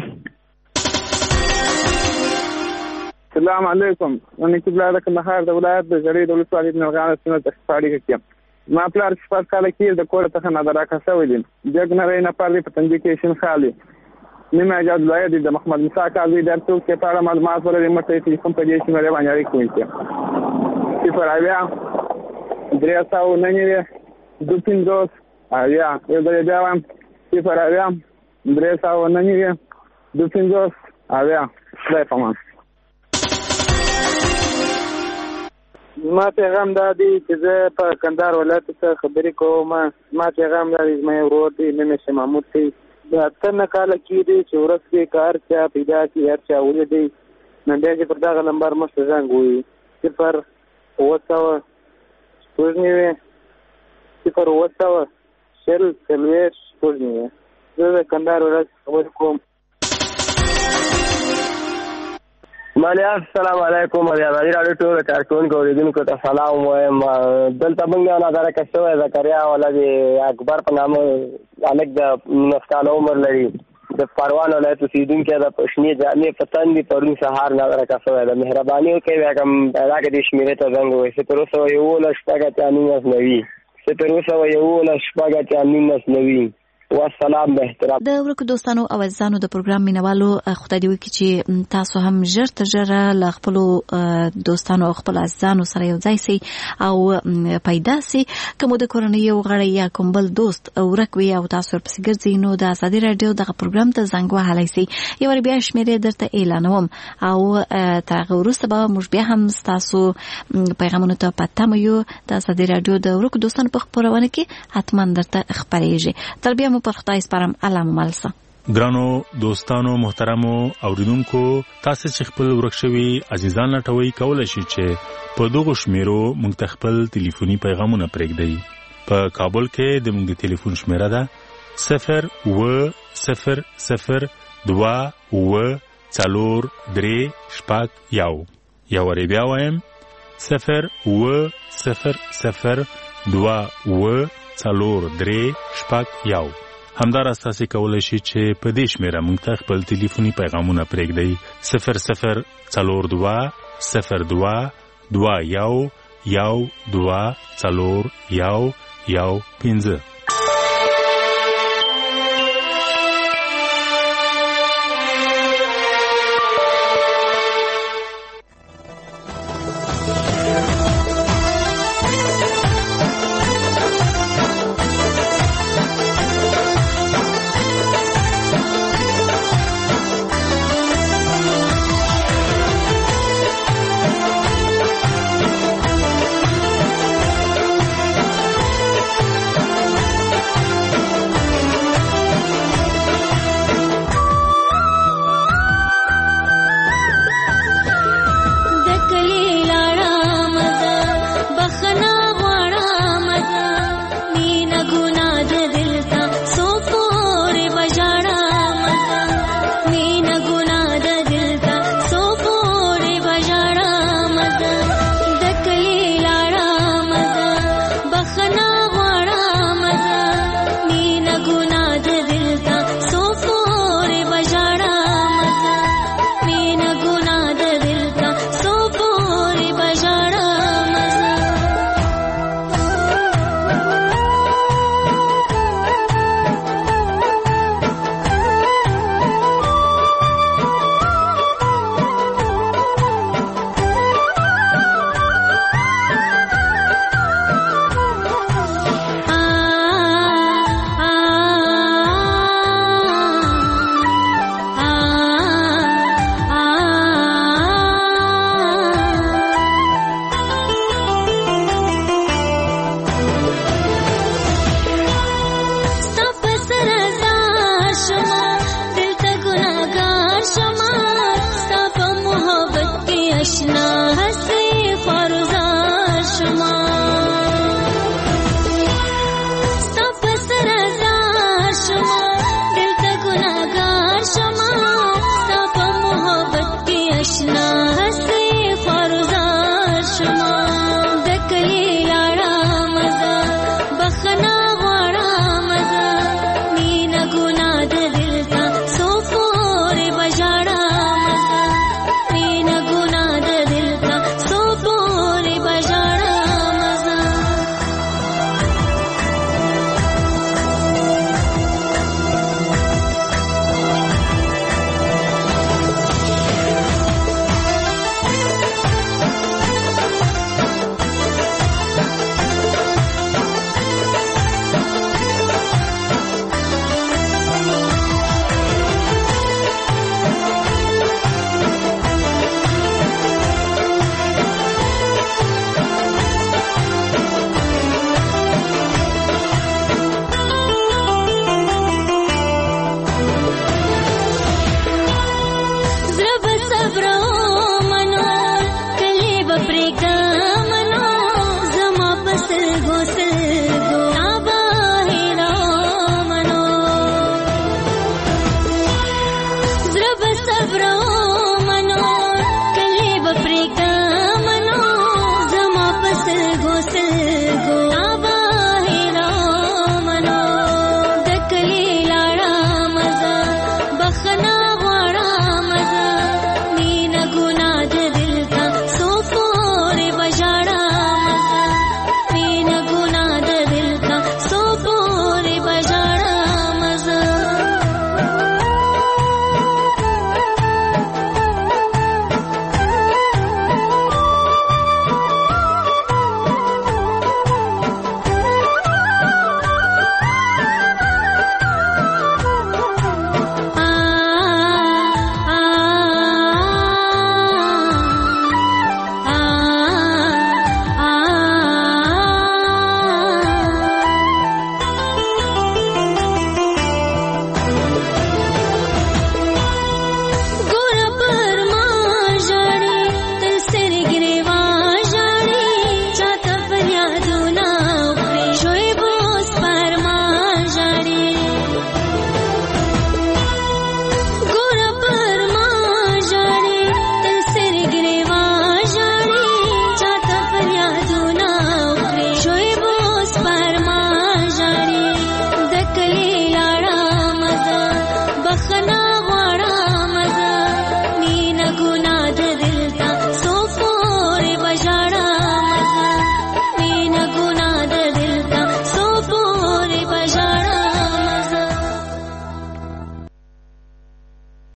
السلام علیکم. انا کبلاد کندهار د ولایت د جری د ولسوالۍ د نرغان سیمه د اقتصادي کې ما پلار شپږ کال کې د کور ته نه دراکه شوی دي دغه نه نه پاره په تنګ کې شین خالي نیمه اجازه لای د محمد موسی قاضي درته کې په اړه معلومات ورې مته ټلیفون په دې شمېره باندې اړیکه کوي چې پر اویا درېساو نه نه دوپینځوس اویا یو د دیوام چې پر اویا درېساو نه نه دوپینځوس اویا ځای پمان. ما پیغام دادی چې زه په کندهار ولایت څخه خبرې کوم. ما پیغام دادی زما ورور دی نوم یې محمود دی د 8 کال کې دی چې ورسې کار چا پیدا کی هر چا ولې نن دې پر دغه نمبر مست زنګ وي 0 وڅاو پوزنیوي 0 وڅاو شل سلويش پوزنیوي زه د کندهار ولایت خبرې کوم. مالیا السلام علیکم. د ازادي راډیو ټول کارکونکو اوریدونکو ته سلام وایم. دلته موږ یو نظر کشوی زکریا ولد اکبر په نامه هلک د 19 کاله عمر لري. د پروان ولایت اوسېدونکی د پښنې جامې په تن دي. پرون سهار نظر کشوی ده. مهرباني وکړئ بیا کوم پیدا کړي شمېرې ته زنګ ووایئ 011 والسلام به احترام. د ورکو دوستانو او عزیزانو د پروګرام مینوالو خدای دې وکړي چې تاسو هم ژر تر ژره له خپلو دوستانو او خپل عزیزانو سره یو ځای سئ او پیدا سئ. که مو د کورنۍ یو غړی یا کوم بل دوست ورک وي او تاسو ورپسې ګرځئ نو د ازادي راډیو دغه پروګرام ته زنګ وهلی سئ. یو وار بیا شمېرې درته اعلانوم او تر هغه وروسته به موږ بیا هم ستاسو پیغامونو ته په تمه یو. د ازادي راډیو د ورکو دوستانو په خپرونه کې حتما درته خپرېږي. تر بیا پر خدای سپارم. الله مو ملسه. ګرانو دوستانو محترمو اوریدونکو، تاسو چې خپل ورک شوي عزیزان لټوي کولای شئ چې په دغه شمیرو موږ ته خپل ټلیفوني پیغامونه پرېږدئ. په کابل کې د موږ د ټلیفون شمیره ده 020043431. یو وری بیا وایم 020043431. همداراز تاسو کولای شئ چې په دې شمیره موږ ته خپل ټلیفوني پیغامونه پرېږدئ 00222212415. صبر